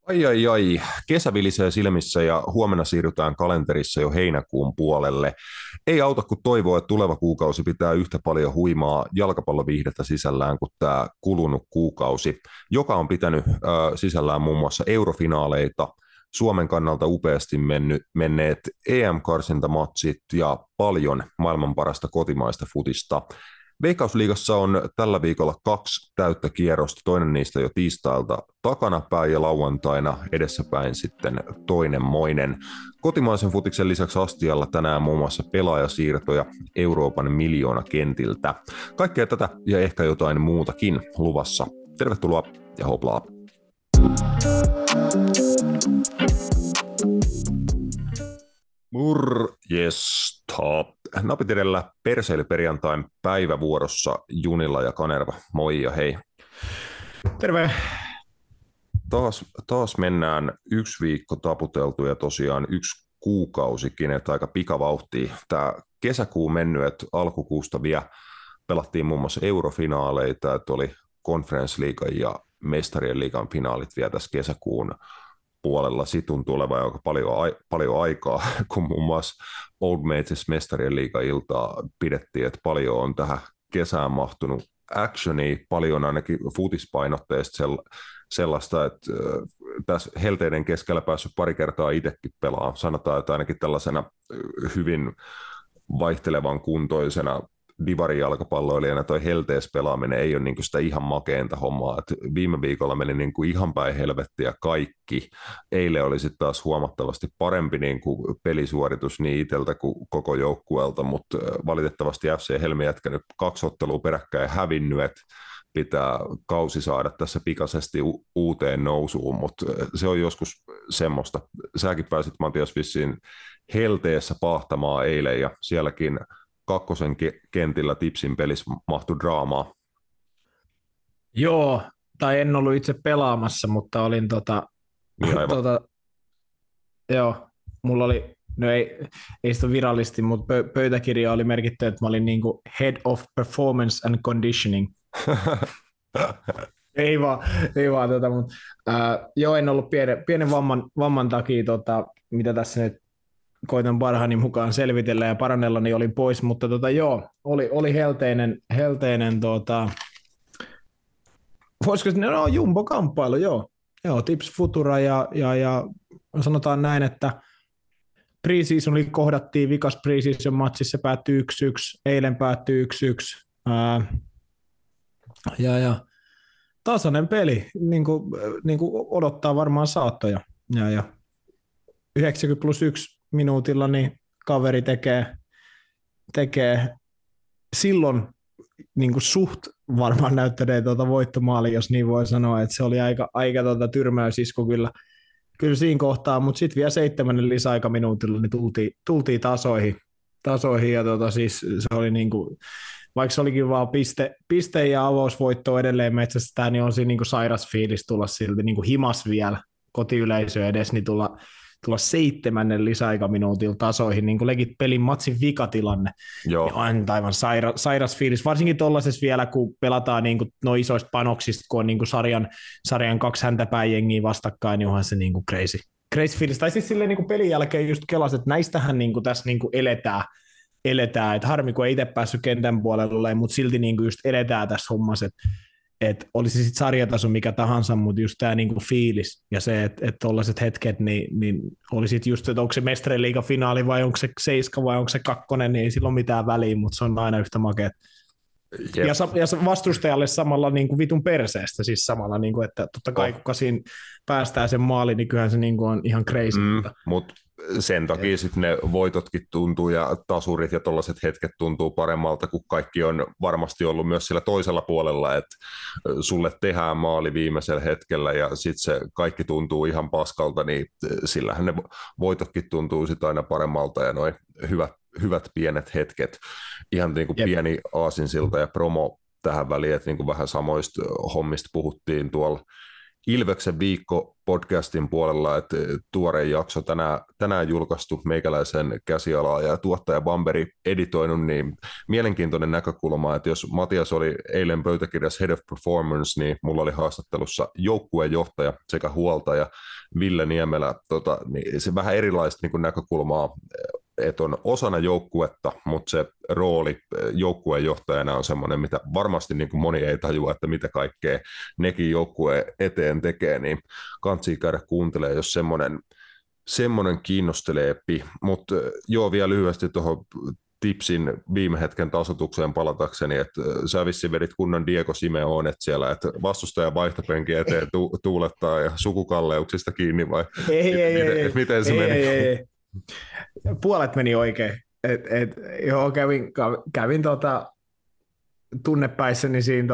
Ai, kesä vilisee silmissä ja huomenna siirrytään kalenterissa jo heinäkuun puolelle. Ei auta kun toivoa, että tuleva kuukausi pitää yhtä paljon huimaa jalkapalloviihdettä sisällään kuin tämä kulunut kuukausi, joka on pitänyt sisällään muun muassa eurofinaaleita, Suomen kannalta upeasti menneet EM-karsintamatsit ja paljon maailman parasta kotimaista futista. Veikkausliigassa on tällä viikolla kaksi täyttä kierrosta, toinen niistä jo tiistailta takanapäin ja lauantaina edessäpäin sitten toinen moinen. Kotimaisen futiksen lisäksi astialla tänään muun muassa pelaajasiirtoja Euroopan miljoona kentiltä. Kaikkea tätä ja ehkä jotain muutakin luvassa. Tervetuloa ja hoplaa. Morjesta. Napit edellä perseilyperjantain päivävuorossa Junilla ja Kanerva. Moi ja hei. Terve. Taas mennään yksi viikko taputeltu ja tosiaan yksi kuukausikin, että aika pikavauhtia. Tämä kesäkuu mennyt, että alkukuusta vielä pelattiin muun muassa eurofinaaleita, että oli Conference League ja Mestarien liigan finaalit vielä tässä kesäkuun puolella. Sitten tuntuu olevan aika paljon aikaa, kun muun muassa Old Mates Mestarien liiga-iltaa pidettiin, että paljon on tähän kesään mahtunut actionia, paljon ainakin futispainotteista sellaista, että tässä helteiden keskellä päässyt pari kertaa itsekin pelaamaan. Sanotaan, että ainakin tällaisena hyvin vaihtelevan kuntoisena divarijalkapalloilijana toi heltees pelaaminen ei ole niinku sitä ihan makeinta hommaa. Et viime viikolla meni niinku ihan päin helvettiä kaikki. Eilen oli sitten taas huomattavasti parempi niinku pelisuoritus niin itseltä kuin koko joukkueelta, mutta valitettavasti FC Helmi jätkänyt 2 ottelua peräkkäin hävinnyt, että pitää kausi saada tässä pikaisesti uuteen nousuun, mutta se on joskus semmoista. Säkin pääsit Matias vissiin helteessä pahtamaan eilen ja sielläkin kakkosen kentillä Tipsin pelissä mahtui draamaa. Joo, tai en ollut itse pelaamassa, mutta olin joo, mulla oli, no ei sitä virallisesti, mutta pöytäkirja oli merkitty, että mä olin niinku Head of Performance and Conditioning. ei vaan mutta joo, en ollut pienen vamman takia, mitä tässä nyt koitan parhaani mukaan selvitellä ja parannella, niin olin pois, mutta joo, oli helteinen voisiko jumbo-kamppailu, joo, Tips Futura ja sanotaan näin, että pre-seasonilla kohdattiin vikas pre-season matsissa, se päättyi 1-1, eilen päättyi 1-1, ja tasainen peli, niin kuin odottaa varmaan saattoja, ja 90+1 minuutilla niin kaveri tekee silloin niin kuin suht varmaan näyttäneen voittomaali, jos niin voi sanoa, että se oli aika tyrmäysisku kyllä siinä kohtaa, mutta sitten vielä 7 lisäaikaminuutilla niin tultiin tasoihin ja siis se oli niin kuin, vaikka se olikin vaan piste ja avausvoitto edelleen metsästään, niin on siinä niin kuin sairas fiilis tulla silti niin kuin himas vielä kotiyleisö edes, niin tulla 7 lisäaikaminuutilla tasoihin, niin kuin legit pelin matsin vikatilanne. Joo. On aivan sairas fiilis, varsinkin tuollaisessa vielä, kun pelataan niin kuin isoista panoksista, kun on niin kuin sarjan 2 häntäpäin vastakkain, niin onhan se niin kuin crazy fiilis. Tai siis silleen niin kuin pelin jälkeen just kelas, että näistähän niin kuin tässä niin kuin eletään, että harmi, kun ei itse päässyt kentän puolelle, mutta silti niin kuin just eletään tässä hommassa, että olisi sitten sarjataso mikä tahansa, mutta just tämä niinku fiilis ja se, että tuollaiset hetket, niin oli sitten just, että onko se Mestarien liigan finaali vai onko se 7 vai onko se 2, niin ei sillä ole mitään väliä, mutta se on aina yhtä makeat. Yep. Ja vastustajalle samalla niinku vitun perseestä, siis samalla, niinku, että totta kai kuka siinä päästää sen maaliin, niin kyllähän se niinku on ihan crazy. Mutta sen takia sitten ne voitotkin tuntuu ja tasurit ja tollaiset hetket tuntuu paremmalta, kun kaikki on varmasti ollut myös sillä toisella puolella, että sulle tehdään maali viimeisellä hetkellä ja sitten se kaikki tuntuu ihan paskalta, niin sillähän ne voitotkin tuntuu sitten aina paremmalta ja noin hyvät pienet hetket. Ihan niin kuin pieni aasinsilta ja promo tähän väliin, että niin kuin vähän samoista hommista puhuttiin tuolla Ilveksen viikko podcastin puolella, että tuore jakso tänään julkaistu meikäläisen käsialaa ja tuottaja Bamberi editoinut, niin mielenkiintoinen näkökulma, että jos Matias oli eilen pöytäkirjassa Head of Performance, niin mulla oli haastattelussa joukkueenjohtaja sekä huoltaja Ville Niemelä, niin se vähän erilaista niin kuin näkökulmaa, että on osana joukkuetta, mutta se rooli joukkueenjohtajana on semmoinen, mitä varmasti niin kuin moni ei tajua, että mitä kaikkea nekin joukkueen eteen tekee, niin kansi käydä kuuntelemaan, jos semmoinen kiinnosteleepi. Mutta joo, vielä lyhyesti tuohon tipsin viime hetken tasoitukseen palatakseni, että sä vissiin vedit kunnon Diego Simeonet siellä, että vastustaja vaihtopenkin eteen tuulettaa ja sukukalleuksista kiinni vai miten se meni? Ei. Puolet meni oikein. Joo, kävin tunnepäissäni siinä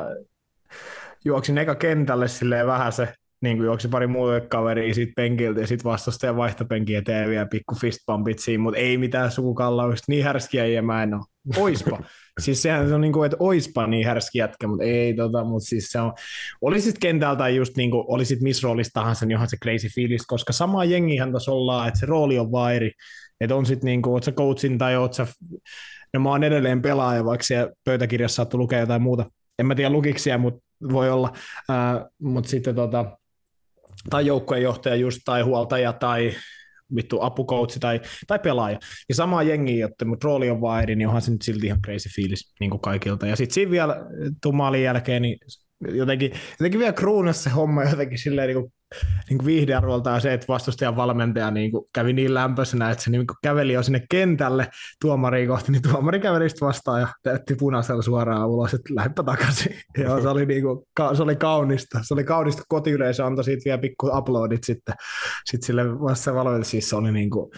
juoksin eka kentälle silleen vähän se, niin kuin juoksi pari muuta kaveria siitä penkiltä ja sitten vastustajan vaihtopenkin eteen vielä pikku fistbumpit siinä, mutta ei mitään sukukallauksista, niin härskiä ja mä en ole. Oispa. Siis sehän se on niin kuin, että oispa niin härski jätkä, mutta ei mutta siis se on, olisit kentältä just niin kuin, olisit missä roolissa tahansa, niin onhan se crazy fiilis, koska sama jengihän tässä ollaan, että se rooli on vaan eri, että on sitten niin kuin, oot sä coachin tai oot sä, no mä oon edelleen pelaaja, vaikka siellä pöytäkirjassa saattu lukea jotain muuta, en mä tiedä lukiksia, mutta voi olla, mutta sitten tai joukkueenjohtaja just, tai huoltaja, tai vittu apukoutsi tai pelaaja. Ja sama jengi, jotta mutta rooli on vaan eri, niin onhan se nyt silti ihan crazy fiilis niin kuin kaikilta. Ja sitten siinä vielä maalin jälkeen, niin jotenkin vielä kruunassa se homma jotenkin silleen niin kuin viihdearvoltaan se, että vastustajan valmentaja niin kuin kävi niin lämpöisenä, että se niin kuin käveli jo sinne kentälle tuomariin kohti, niin tuomari käveli sitten vastaan ja täytti punaisella suoraan ulos, että lähdepä takaisin. Ja se oli, niin kuin, se oli kaunista. Se oli kaunista, kun kotiyleisö antoi siitä vielä pikku uploadit sitten sille vastaavalle valmentajalle. Siis se oli niin kuin,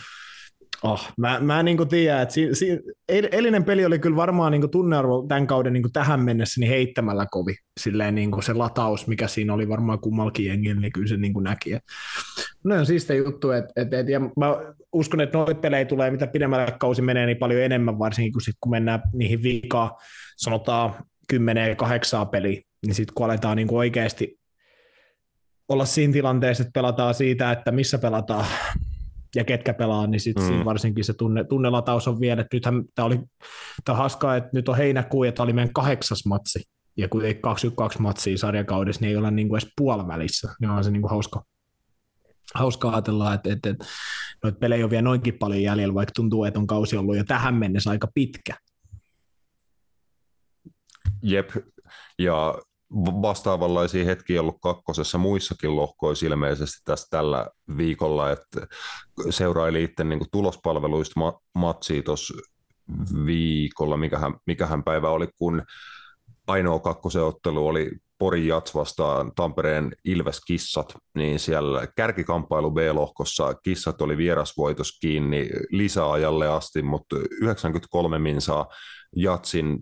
mä en niin tiedä, että eilinen peli oli kyllä varmaan niin tunnearvo tämän kauden niin tähän mennessä niin heittämällä kovin. Silleen niin se lataus, mikä siinä oli varmaan kummallakin jengillä, niin kyllä se niin näki. No on siistiä juttu, ja mä uskon, että noita pelejä tulee, mitä pidemmällä kausi menee, niin paljon enemmän, varsinkin kun mennään niihin viikaan, sanotaan 10-8 peliä, niin sitten kun aletaan niin oikeasti olla siinä tilanteessa, että pelataan siitä, että missä pelataan, ja ketkä pelaa, niin sitten siinä varsinkin se tunnelataus on vielä, että nythän tämä on hauskaa, että nyt on heinäkuu ja tämä oli meidän 8. matsi, ja kun ei 22 matsia sarjakaudessa, niin ei olla niin kuin edes puolivälissä, niin on se niin kuin hauska ajatella, että noita pelejä on vielä noinkin paljon jäljellä, vaikka tuntuu, että on kausi ollut jo tähän mennessä aika pitkä. Jep, ja vastaavanlaisia hetkiä ollut kakkosessa muissakin lohkoissa ilmeisesti tässä tällä viikolla, että seuraili itse niin tulospalveluista matsia tuossa viikolla, mikähän päivä oli, kun ainoa kakkosen ottelu oli Porin Jats vastaan Tampereen Ilves-Kissat, niin siellä kärkikamppailu B-lohkossa Kissat oli vierasvoitos kiinni lisäajalle asti, mutta 93 minsaa Jatsin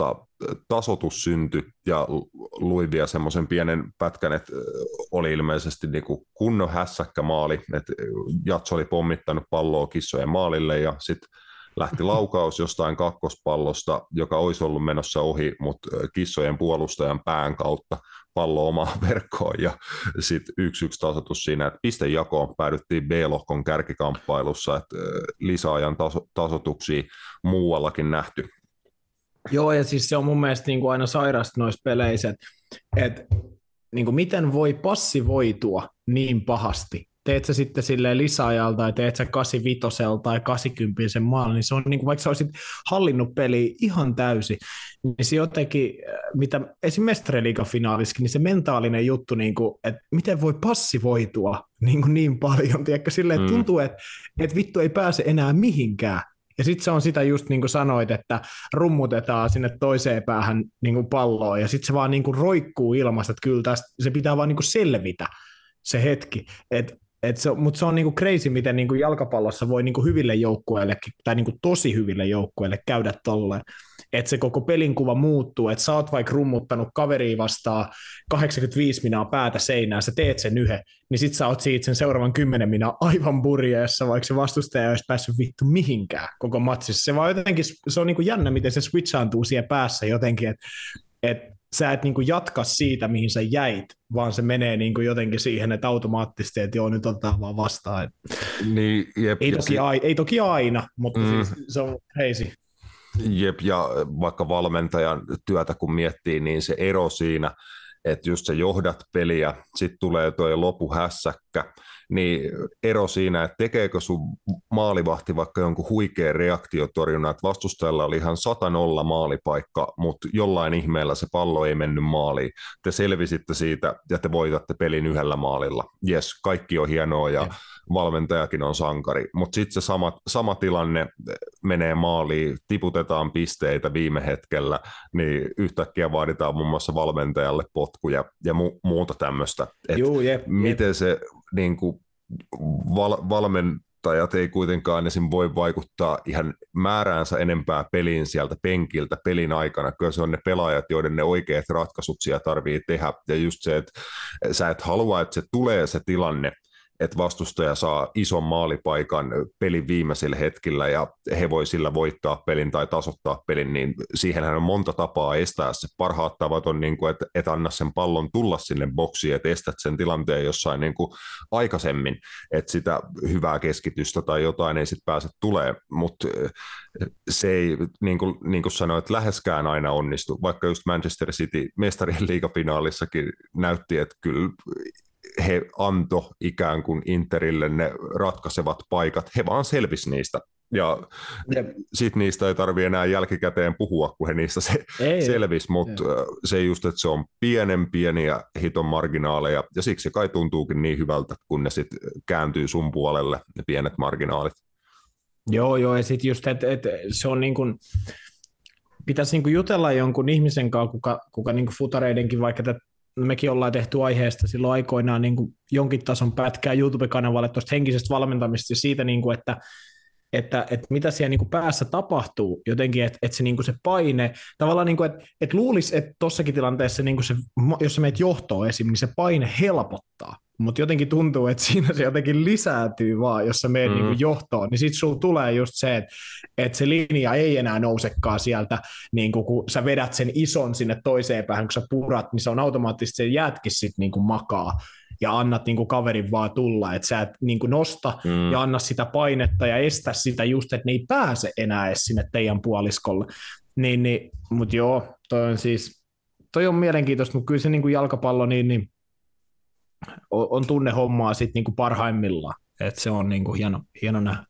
tasoitus syntyi ja luin vielä semmoisen pienen pätkän, että oli ilmeisesti niinku kunnon hässäkkämaali, että Jats oli pommittanut palloa kissojen maalille ja sitten lähti laukaus jostain kakkospallosta, joka olisi ollut menossa ohi, mutta kissojen puolustajan pään kautta pallo omaan verkkoon ja sitten 1-1 tasoitus siinä, että pistejakoon päädyttiin B-lohkon kärkikamppailussa, että lisäajan tasoituksia muuallakin nähty. Joo, ja siis se on mun mielestä niin kuin aina sairasta noissa peleissä, että niin kuin miten voi passivoitua niin pahasti. Teet sä sitten silleen lisäajalla tai teet sä 85 tai 80 sen maalin, niin se on niin kuin, vaikka sä olisit hallinnut peliä ihan täysin, niin se jotenkin, mitä esimerkiksi Mestariliiga-finaalissakin, niin se mentaalinen juttu, niin kuin, että miten voi passivoitua niin paljon, tiedätkö, silleen, että tuntuu, että vittu ei pääse enää mihinkään. Ja sitten se on sitä just niin kuin sanoit, että rummutetaan sinne toiseen päähän niin kuin palloon, ja sitten se vaan niin kuin roikkuu ilmasta, että kyllä tästä, se pitää vaan niin kuin selvitä se hetki. Mutta se on niin kuin crazy, miten niin kuin jalkapallossa voi niin kuin hyville joukkueillekin, tai niin kuin tosi hyville joukkueille käydä tolleen. Että se koko pelinkuva muuttuu, että sä oot vaikka rummuttanut kaveria vastaan 85 minaa päätä seinään, sä teet sen yhden, niin sit sä oot siitä sen seuraavan 10 minaa aivan burjeessa, vaikka se vastustaja ei olisi päässyt vittu mihinkään koko matsissa. Se vaan jotenkin, se on niin kuin jännä, miten se switchaantuu siihen päässä jotenkin, että sä et niin kuin jatka siitä, mihin sä jäit, vaan se menee niin kuin jotenkin siihen, että automaattisesti, että joo, nyt otetaan vaan vastaan. Niin, jep, Ei toki aina, mutta siis se on crazy. Jep, ja vaikka valmentajan työtä kun miettii, niin se ero siinä, että just sä johdat peliä, sitten tulee tuo lopuhässäkkä, niin ero siinä, että tekeekö sun maalivahti vaikka jonkun huikean reaktiotorjunnan, että vastustajalla oli ihan 100-0 maalipaikka, mutta jollain ihmeellä se pallo ei mennyt maaliin. Te selvisitte siitä ja te voitatte pelin yhdellä maalilla. Jes, kaikki on hienoa ja valmentajakin on sankari, mutta sitten se sama tilanne menee maaliin, tiputetaan pisteitä viime hetkellä, niin yhtäkkiä vaaditaan muun muassa valmentajalle potkuja ja muuta tämmöistä. Miten se niin kuin, valmentajat ei kuitenkaan esim. Voi vaikuttaa ihan määräänsä enempää peliin sieltä penkiltä pelin aikana. Kyllä se on ne pelaajat, joiden ne oikeat ratkaisut siellä tarvii tehdä. Ja just se, että sä et halua, että se tulee se tilanne, että vastustaja saa ison maalipaikan pelin viimeisillä hetkillä ja he voi sillä voittaa pelin tai tasoittaa pelin, niin siihenhän on monta tapaa estää se. Parhaat tavat on, niin kuin, että et anna sen pallon tulla sinne boksiin, että estät sen tilanteen jossain niin kuin aikaisemmin, että sitä hyvää keskitystä tai jotain ei sitten pääse tulee, mutta se ei, niin kuin sanoit, läheskään aina onnistu, vaikka just Manchester City mestarien liigafinaalissakin näytti, että kyllä he antoi ikään kuin Interille ne ratkaisevat paikat, he vaan selvisi niistä. Ja sitten niistä ei tarvitse enää jälkikäteen puhua, kun he niistä selvisi, mutta se just, että se on pieniä hiton marginaaleja, ja siksi se kai tuntuukin niin hyvältä, kun ne sitten kääntyy sun puolelle, ne pienet marginaalit. Joo, ja sitten just, että se on niin kuin, pitäisi niin kuin jutella jonkun ihmisen kanssa, kuka niin kuin futareidenkin vaikka mekin ollaan tehty aiheesta silloin aikoinaan niin kuin jonkin tason pätkää YouTube-kanavalle tuosta henkisestä valmentamista ja siitä, niin kuin, että mitä siellä niin kuin päässä tapahtuu jotenkin, että se, niin kuin se paine, tavallaan niin kuin, että luulisi, että tuossakin tilanteessa, niin kuin se, jos sä meet johtoon esim, niin se paine helpottaa, mutta jotenkin tuntuu, että siinä se jotenkin lisääntyy vaan, jos sä meet niin kuin johtoon, niin sitten sulla tulee just se, että se linja ei enää nousekaan sieltä, niin kuin, kun sä vedät sen ison sinne toiseen päähän, kun sä purat, niin se on automaattisesti se jäätkin sitten niin kuin makaa ja annat niin kuin kaverin vaan tulla, että sä et niin kuin nosta ja anna sitä painetta ja estä sitä just, että ne ei pääse enää edes sinne teidän puoliskolle. Niin, mutta joo, toi on mielenkiintoista, mutta kyllä se niin kuin jalkapallo niin on tunnehommaa sitten niin kuin parhaimmillaan, että se on niin kuin hieno nähdä.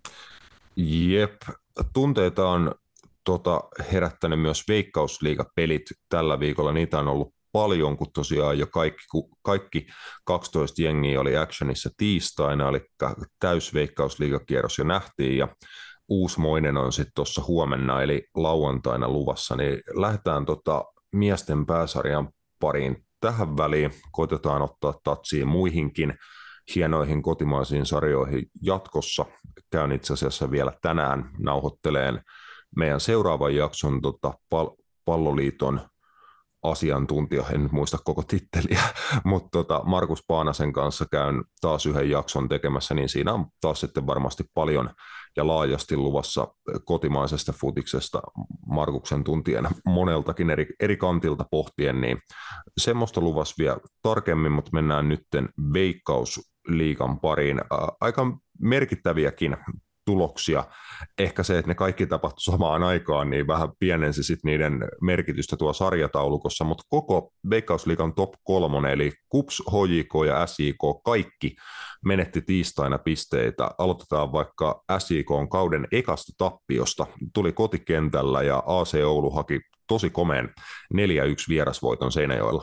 Jep, tunteita on herättänyt myös Veikkausliigapelit tällä viikolla, niitä on ollut paljon, kun tosiaan jo kaikki 12 jengiä oli actionissa tiistaina, eli täysveikkausliigakierros jo nähtiin, ja uusmoinen on sitten tuossa huomenna, eli lauantaina luvassa, niin lähdetään miesten pääsarjan pariin tähän väliin, koitetaan ottaa tatsiin muihinkin hienoihin kotimaisiin sarjoihin jatkossa. Käyn itse asiassa vielä tänään nauhoitteleen meidän seuraavan jakson Palloliiton asiantuntija, en nyt muista koko titteliä, mutta Markus Paanasen kanssa käyn taas yhden jakson tekemässä, niin siinä on taas sitten varmasti paljon ja laajasti luvassa kotimaisesta futiksesta Markuksen tuntien moneltakin eri kantilta pohtien, niin semmoista luvassa vielä tarkemmin, mutta mennään nytten Veikkausliigan pariin. Aika merkittäviäkin tuloksia. Ehkä se, että ne kaikki tapahtui samaan aikaan, niin vähän pienensi sitten niiden merkitystä tuo sarjataulukossa, mutta koko Veikkausliigan top 3, eli KuPS, HJK ja SJK, kaikki menetti tiistaina pisteitä. Aloitetaan vaikka SJK:n kauden ekasta tappiosta. Tuli kotikentällä ja AC Oulu haki tosi komeen 4-1 vierasvoiton Seinäjoella.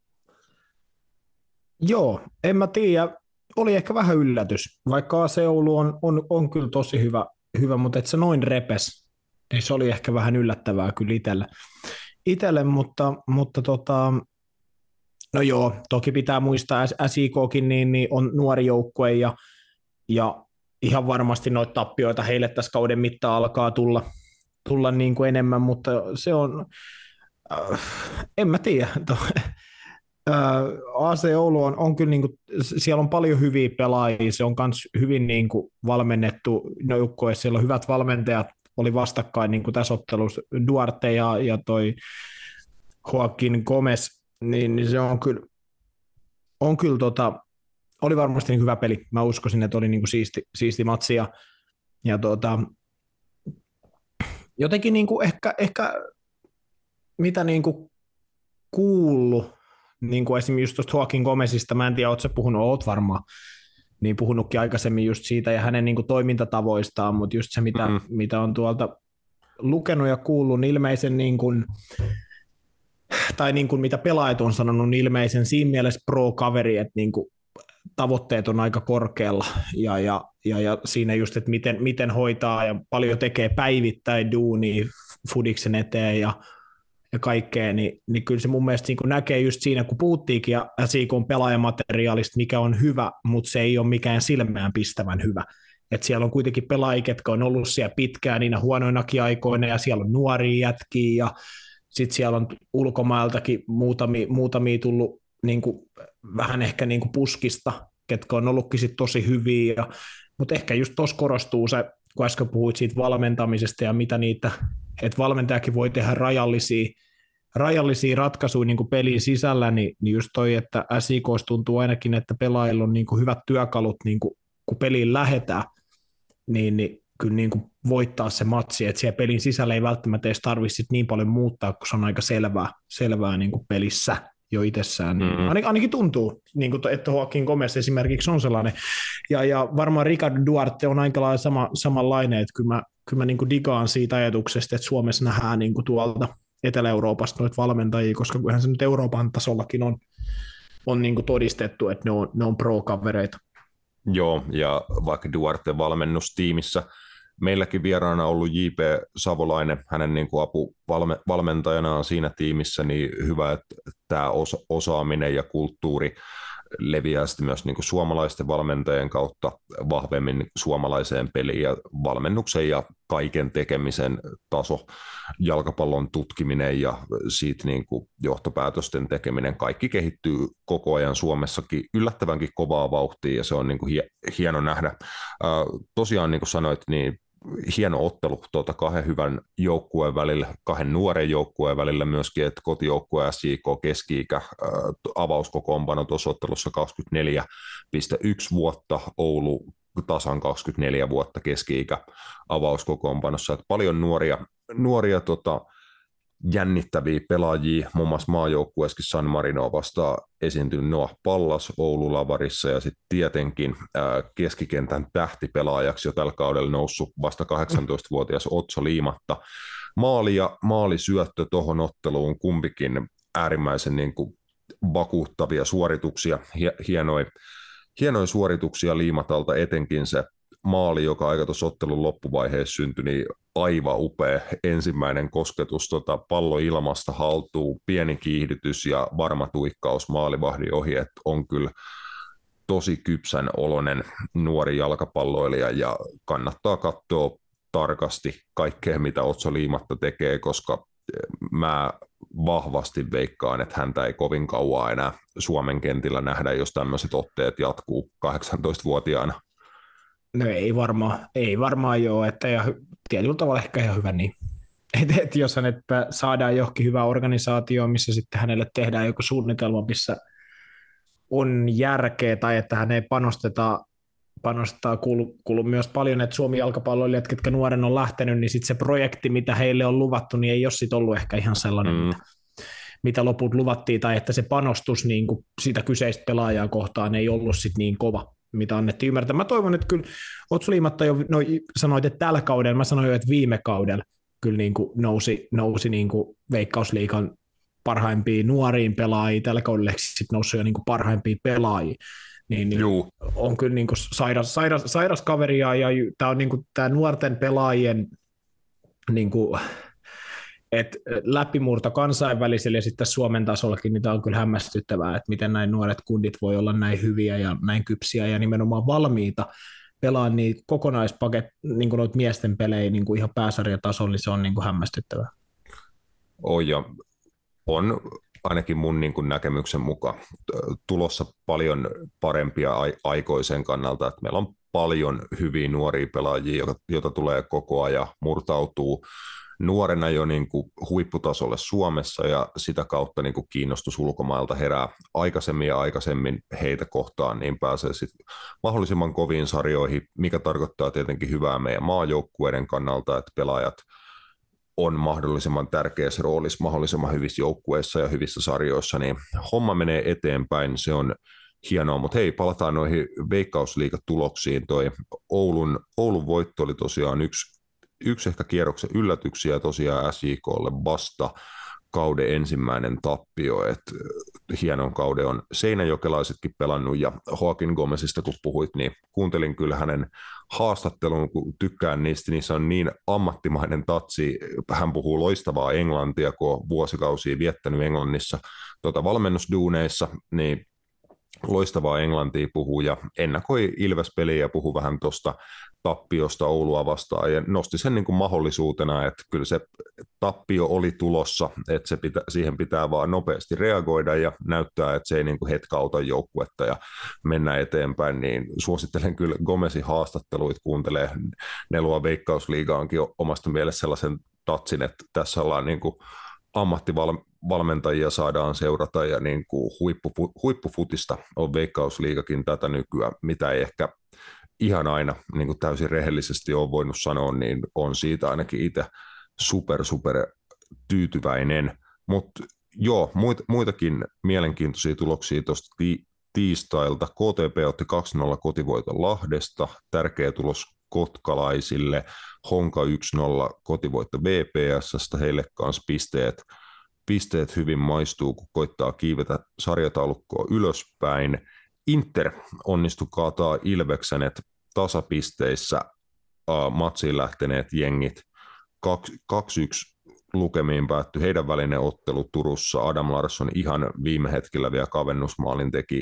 Joo, en mä tiedä. Oli ehkä vähän yllätys, vaikka AC Oulu on kyllä tosi hyvä, mutta et se noin repes, niin se oli ehkä vähän yllättävää kyllä itselle, mutta no joo, toki pitää muistaa, SJKkin niin on nuori joukkue ja ihan varmasti noita tappioita heille tässä kauden mittaan alkaa tulla niin kuin enemmän, mutta se on, en mä tiedä, AC Oulu on kyllä, niin kuin, siellä on paljon hyviä pelaajia, se on myös hyvin niin kuin valmennettu joukkue, siellä on hyvät valmentajat, oli vastakkain niin kuin tässä ottelussa Duarte ja toi Joaquin Gomez, niin se on kyllä oli varmasti niin hyvä peli. Mä uskoisin, että oli niin kuin siisti matsi ja jotenkin niin kuin ehkä mitä niin kuin kuullut, niin kuin esimerkiksi just tuosta Joaquin Gomezista, mä en tiedä, ootko puhunut, oot varmaan, niin puhunutkin aikaisemmin just siitä ja hänen niin kuin toimintatavoistaan, mutta just se, mitä on tuolta lukenut ja kuullut, niin ilmeisen niin kuin, tai niin kuin mitä pelaajat on sanonut, niin ilmeisen siinä mielessä pro-kaveri, että niin kuin tavoitteet on aika korkealla ja siinä just, että miten hoitaa ja paljon tekee päivittäin duunia Fudiksen eteen ja kaikkea, niin kyllä se mun mielestä niin näkee just siinä, kun puhuttiinkin ja SIK:n pelaajamateriaalista, mikä on hyvä, mutta se ei ole mikään silmään pistävän hyvä. Et siellä on kuitenkin pelaajia, jotka on ollut siellä pitkään niinä huonoinakin aikoina, ja siellä on nuoria jätkiä, ja sitten siellä on ulkomailtakin muutamia tullut niin kuin, vähän ehkä niin kuin puskista, ketkä on ollutkin sit tosi hyviä, mutta ehkä just tuossa korostuu se, kun äsken puhuit siitä valmentamisesta ja mitä niitä, että valmentajakin voi tehdä rajallisia ratkaisuja niin kuin pelin sisällä, niin just toi, että SIK:s tuntuu ainakin, että pelaajilla on niin kuin hyvät työkalut, niin kuin, kun peliin lähdetään, niin kyllä niin kuin voittaa se matsi, että siellä pelin sisällä ei välttämättä edes tarvitse niin paljon muuttaa, kun se on aika selvää niin kuin pelissä jo itsessään. Ainakin tuntuu, niin kuin, että Joaquin Gomez esimerkiksi on sellainen. Ja varmaan Ricardo Duarte on aika lailla samanlainen, että kyllä mä niin kuin digaan siitä ajatuksesta, että Suomessa nähdään niin kuin tuolta Etelä-Euroopasta noita valmentajia, koska kyllähän se nyt Euroopan tasollakin on niin kuin todistettu, että ne on pro-kavereita. Joo, ja vaikka Duarte valmennustiimissä meilläkin vieraana ollut J.P. Savolainen, hänen niin kuin apuvalmentajana on siinä tiimissä, niin hyvä, että tämä osaaminen ja kulttuuri leviää sitten myös niin kuin suomalaisten valmentajien kautta vahvemmin suomalaiseen peliin ja valmennuksen ja kaiken tekemisen taso, jalkapallon tutkiminen ja siitä niin kuin johtopäätösten tekeminen, kaikki kehittyy koko ajan Suomessakin yllättävänkin kovaa vauhtia ja se on niin kuin hieno nähdä. Tosiaan niin kuin sanoit, niin hieno ottelu kahden hyvän joukkueen välillä, kahden nuoren joukkueen välillä myöskin, että kotijoukkue SJK keski-ikä avauskokoonpano tuossa ottelussa 24,1 vuotta, Oulu tasan 24 vuotta keski-ikä avauskokoonpanossa, että paljon nuoria jännittäviä pelaajia, muun muassa maajoukkueessakin San Marinoa vastaan esiintynyt Noah Pallas Oulu Lavarissa ja sitten tietenkin keskikentän tähtipelaajaksi jo tällä kaudella noussut vasta 18-vuotias Otso Liimatta. Maali ja maalisyöttö tuohon otteluun kumpikin äärimmäisen niin kuin vakuuttavia suorituksia, hienoja suorituksia Liimatalta, etenkin se maali, joka aika tuossa ottelun loppuvaiheessa syntyi, niin aivan upea ensimmäinen kosketus, pallo ilmasta haltuun, pieni kiihdytys ja varma tuikkaus maalivahdin ohi, että on kyllä tosi kypsän oloinen nuori jalkapalloilija ja kannattaa katsoa tarkasti kaikkea, mitä Otso Liimatta tekee, koska mä vahvasti veikkaan, että häntä ei kovin kauan enää Suomen kentillä nähdä, jos tämmöiset otteet jatkuu 18-vuotiaana. No ei varmaan joo, että ja tietyllä tavalla ehkä ihan hyvä niin. Et jos hänet saadaan johonkin hyvään organisaatioon, missä sitten hänelle tehdään joku suunnitelma, missä on järkeä tai että hän ei panostaa kuulu myös paljon, että Suomi jalkapalloilijat, ketkä nuoren on lähtenyt, niin sitten se projekti, mitä heille on luvattu, niin ei ole sitten ollut ehkä ihan sellainen, mitä loput luvattiin, tai että se panostus niin kuin sitä kyseistä pelaajaa kohtaan ei ollut sitten niin kova, mitä annettiin ymmärtää. Mä toivon, että kyllä Otso Liimatta jo sanoit, että tällä kaudella, mä sanoin jo, että viime kaudella kyllä niin kuin nousi niin kuin Veikkausliigan parhaimpiin nuoriin pelaajia, tällä kaudella sitten noussut jo niin kuin parhaimpiin pelaajia. Niin on kyllä niin kuin sairas kaveri ja tämä on niin kuin tämä nuorten pelaajien niin kuin, läpimurto kansainvälisellä ja sitten Suomen tasollakin, niin tämä on kyllä hämmästyttävää, että miten näin nuoret kundit voi olla näin hyviä ja näin kypsiä ja nimenomaan valmiita pelaa niin niin kuin noita miesten pelejä niin kuin ihan pääsarjatasolla, niin se on niin kuin hämmästyttävää. On ainakin mun niin kuin näkemyksen mukaan tulossa paljon parempia aikoisen kannalta, että meillä on paljon hyviä nuoria pelaajia, joita tulee koko ajan, murtautuu nuorena jo niin kuin huipputasolle Suomessa ja sitä kautta niin kuin kiinnostus ulkomailta herää aikaisemmin ja aikaisemmin heitä kohtaan, niin pääsee sitten mahdollisimman koviin sarjoihin, mikä tarkoittaa tietenkin hyvää meidän maajoukkueiden kannalta, että pelaajat on mahdollisimman tärkeässä roolissa mahdollisimman hyvissä joukkueissa ja hyvissä sarjoissa, niin homma menee eteenpäin, se on hienoa, mutta hei, palataan noihin Veikkausliigatuloksiin. Toi Oulun voitto oli tosiaan yksi ehkä kierroksen yllätyksiä tosiaan SJK:lle vasta kauden ensimmäinen tappio, että hienon kauden on seinäjokelaisetkin pelannut, ja Joaquin Gomezista kun puhuit, niin kuuntelin kyllä hänen haastattelun, kun tykkään niissä on niin ammattimainen tatsi, hän puhuu loistavaa englantia, kun on vuosikausia viettänyt Englannissa valmennusduuneissa, niin loistavaa englantia puhuu ja ennakoi Ilves-peliä ja puhuu vähän tuosta tappiosta Oulua vastaan ja nosti sen niin kuin mahdollisuutena, että kyllä se tappio oli tulossa, että siihen pitää vaan nopeasti reagoida ja näyttää, että se ei niin kuin hetkauta joukkuetta ja mennä eteenpäin, niin suosittelen kyllä Gomezin haastatteluita kuuntelee. Ne luo Veikkausliigaankin omasta mielestä sellaisen tatsin, että tässä ollaan niin kuin ammattivalmentajia saadaan seurata ja niin kuin huippufutista on Veikkausliigakin tätä nykyään, mitä ei ehkä ihan aina niin kuin täysin rehellisesti ole voinut sanoa, niin on siitä ainakin itse super tyytyväinen. Mutta joo, muitakin mielenkiintoisia tuloksia tuosta tiistailta. KTP otti 2-0 kotivoiton Lahdesta, tärkeä tulos kotkalaisille. Honka 1-0 kotivoitto VPS:stä, heille kanssa pisteet hyvin maistuu, kun koittaa kiivetä sarjataulukkoa ylöspäin. Inter onnistui kaataa Ilveksenet tasapisteissä matsiin lähteneet jengit. 2-1 lukemiin päättyi heidän välinen ottelu Turussa. Adam Larsson ihan viime hetkellä vielä kavennusmaalin teki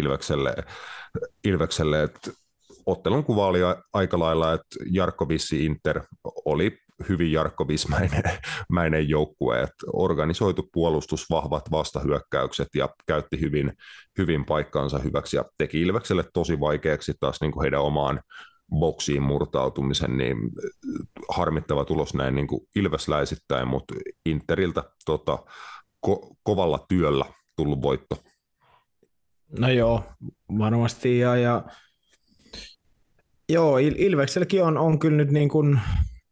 Ilvekselle, että ottelun kuva oli aika lailla, että Jarkkovissi Inter oli hyvin Jarkkovismäinen joukkue, että organisoitu puolustus, vahvat vastahyökkäykset ja käytti hyvin paikkaansa hyväksi ja teki Ilvekselle tosi vaikeaksi taas niin kuin heidän omaan boksiin murtautumisen, niin harmittava tulos näin niin kuin ilvesläisittäin, mutta Interiltä kovalla työllä tullut voitto. No joo, varmasti ja joo, Ilvekselläkin on kyllä nyt niin kuin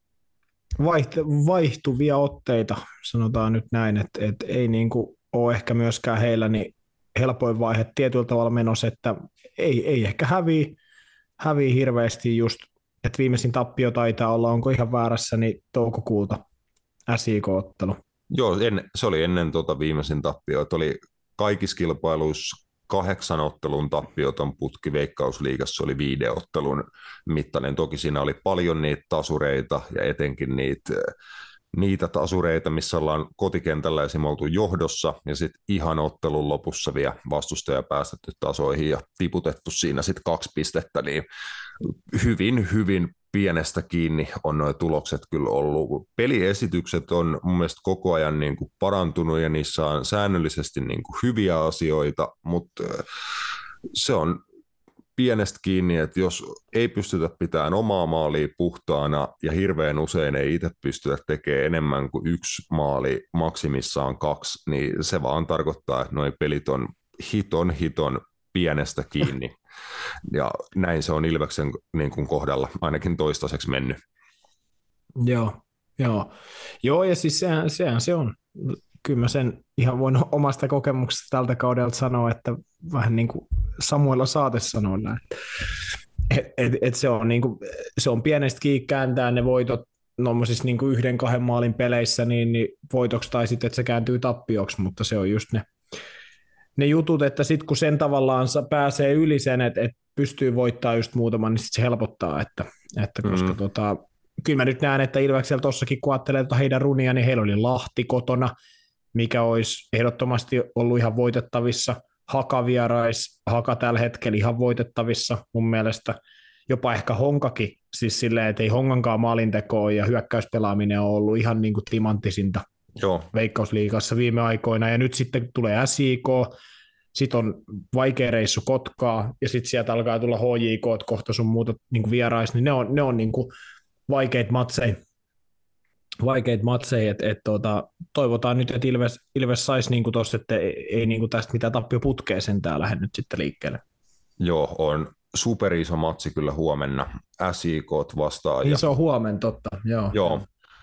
vaihtuvia otteita, sanotaan nyt näin, että ei niin kuin ole ehkä myöskään heillä niin helpoin vaihe tietyllä tavalla menossa, että ei ehkä häviä hirveästi just, että viimeisin tappio taitaa olla, onko ihan väärässä, niin toukokuulta SJK-ottelu. Joo, se oli ennen viimeisin tappio, että oli kaikissa kilpailuissa 8 ottelun tappioton putki, Veikkausliigassa oli 5 ottelun mittainen. Toki siinä oli paljon niitä tasureita ja etenkin niitä tasureita, missä ollaan kotikentällä esim. Oltu johdossa ja sitten ihan ottelun lopussa vielä vastustaja päästetty tasoihin ja tiputettu siinä sitten 2 pistettä, niin hyvin pienestä kiinni on nuo tulokset kyllä ollut. Peliesitykset on mun mielestä koko ajan niin kuin parantunut ja niissä on säännöllisesti niin kuin hyviä asioita, mutta se on pienestä kiinni, että jos ei pystytä pitämään omaa maalia puhtaana ja hirveän usein ei itse pystytä tekemään enemmän kuin 1 maali, maksimissaan 2, niin se vaan tarkoittaa, että nuo pelit on hiton pienestä kiinni. Ja näin se on Ilveksen niin kuin kohdalla ainakin toistaiseksi mennyt. Joo, ja siis sehän se on. Kyllä mä sen ihan voin omasta kokemuksesta tältä kaudelta sanoa, että vähän niin kuin Samuella Saate sanoo näin. Se on, niin kuin, se on pienestä kiinni kääntää ne voitot siis niin kuin 1-2 maalin peleissä niin voitoksi tai sitten, että se kääntyy tappioksi, mutta se on just ne jutut, että sitten kun sen tavallaan pääsee yli sen, että pystyy voittaa just muutaman, niin sit se helpottaa, että koska kyllä mä nyt näen, että Ilveksellä tossakin kun ajattelee heidän runia, niin heillä oli Lahti kotona, mikä olisi ehdottomasti ollut ihan voitettavissa, Haka vierais, Haka tällä hetkellä ihan voitettavissa mun mielestä, jopa ehkä Honkakin, siis silleen, että ei Hongankaan maalintekoa ja hyökkäyspelaaminen on ollut ihan niin kuin timanttisinta. Joo. Veikkausliigassa viime aikoina, ja nyt sitten tulee SJK, sitten on vaikea reissu Kotkaa, ja sitten sieltä alkaa tulla HJK, kohta sun muuta niin vierais, niin ne on niin kuin vaikeita matseja vaikeita matseja, toivotaan nyt, että Ilves saisi niin tuossa, että ei niin kuin tästä mitään tappioputkea sentään lähde nyt sitten liikkeelle. Joo, on superiso matsi kyllä huomenna SIK vastaan. Niin se on huomenna, totta. Joo.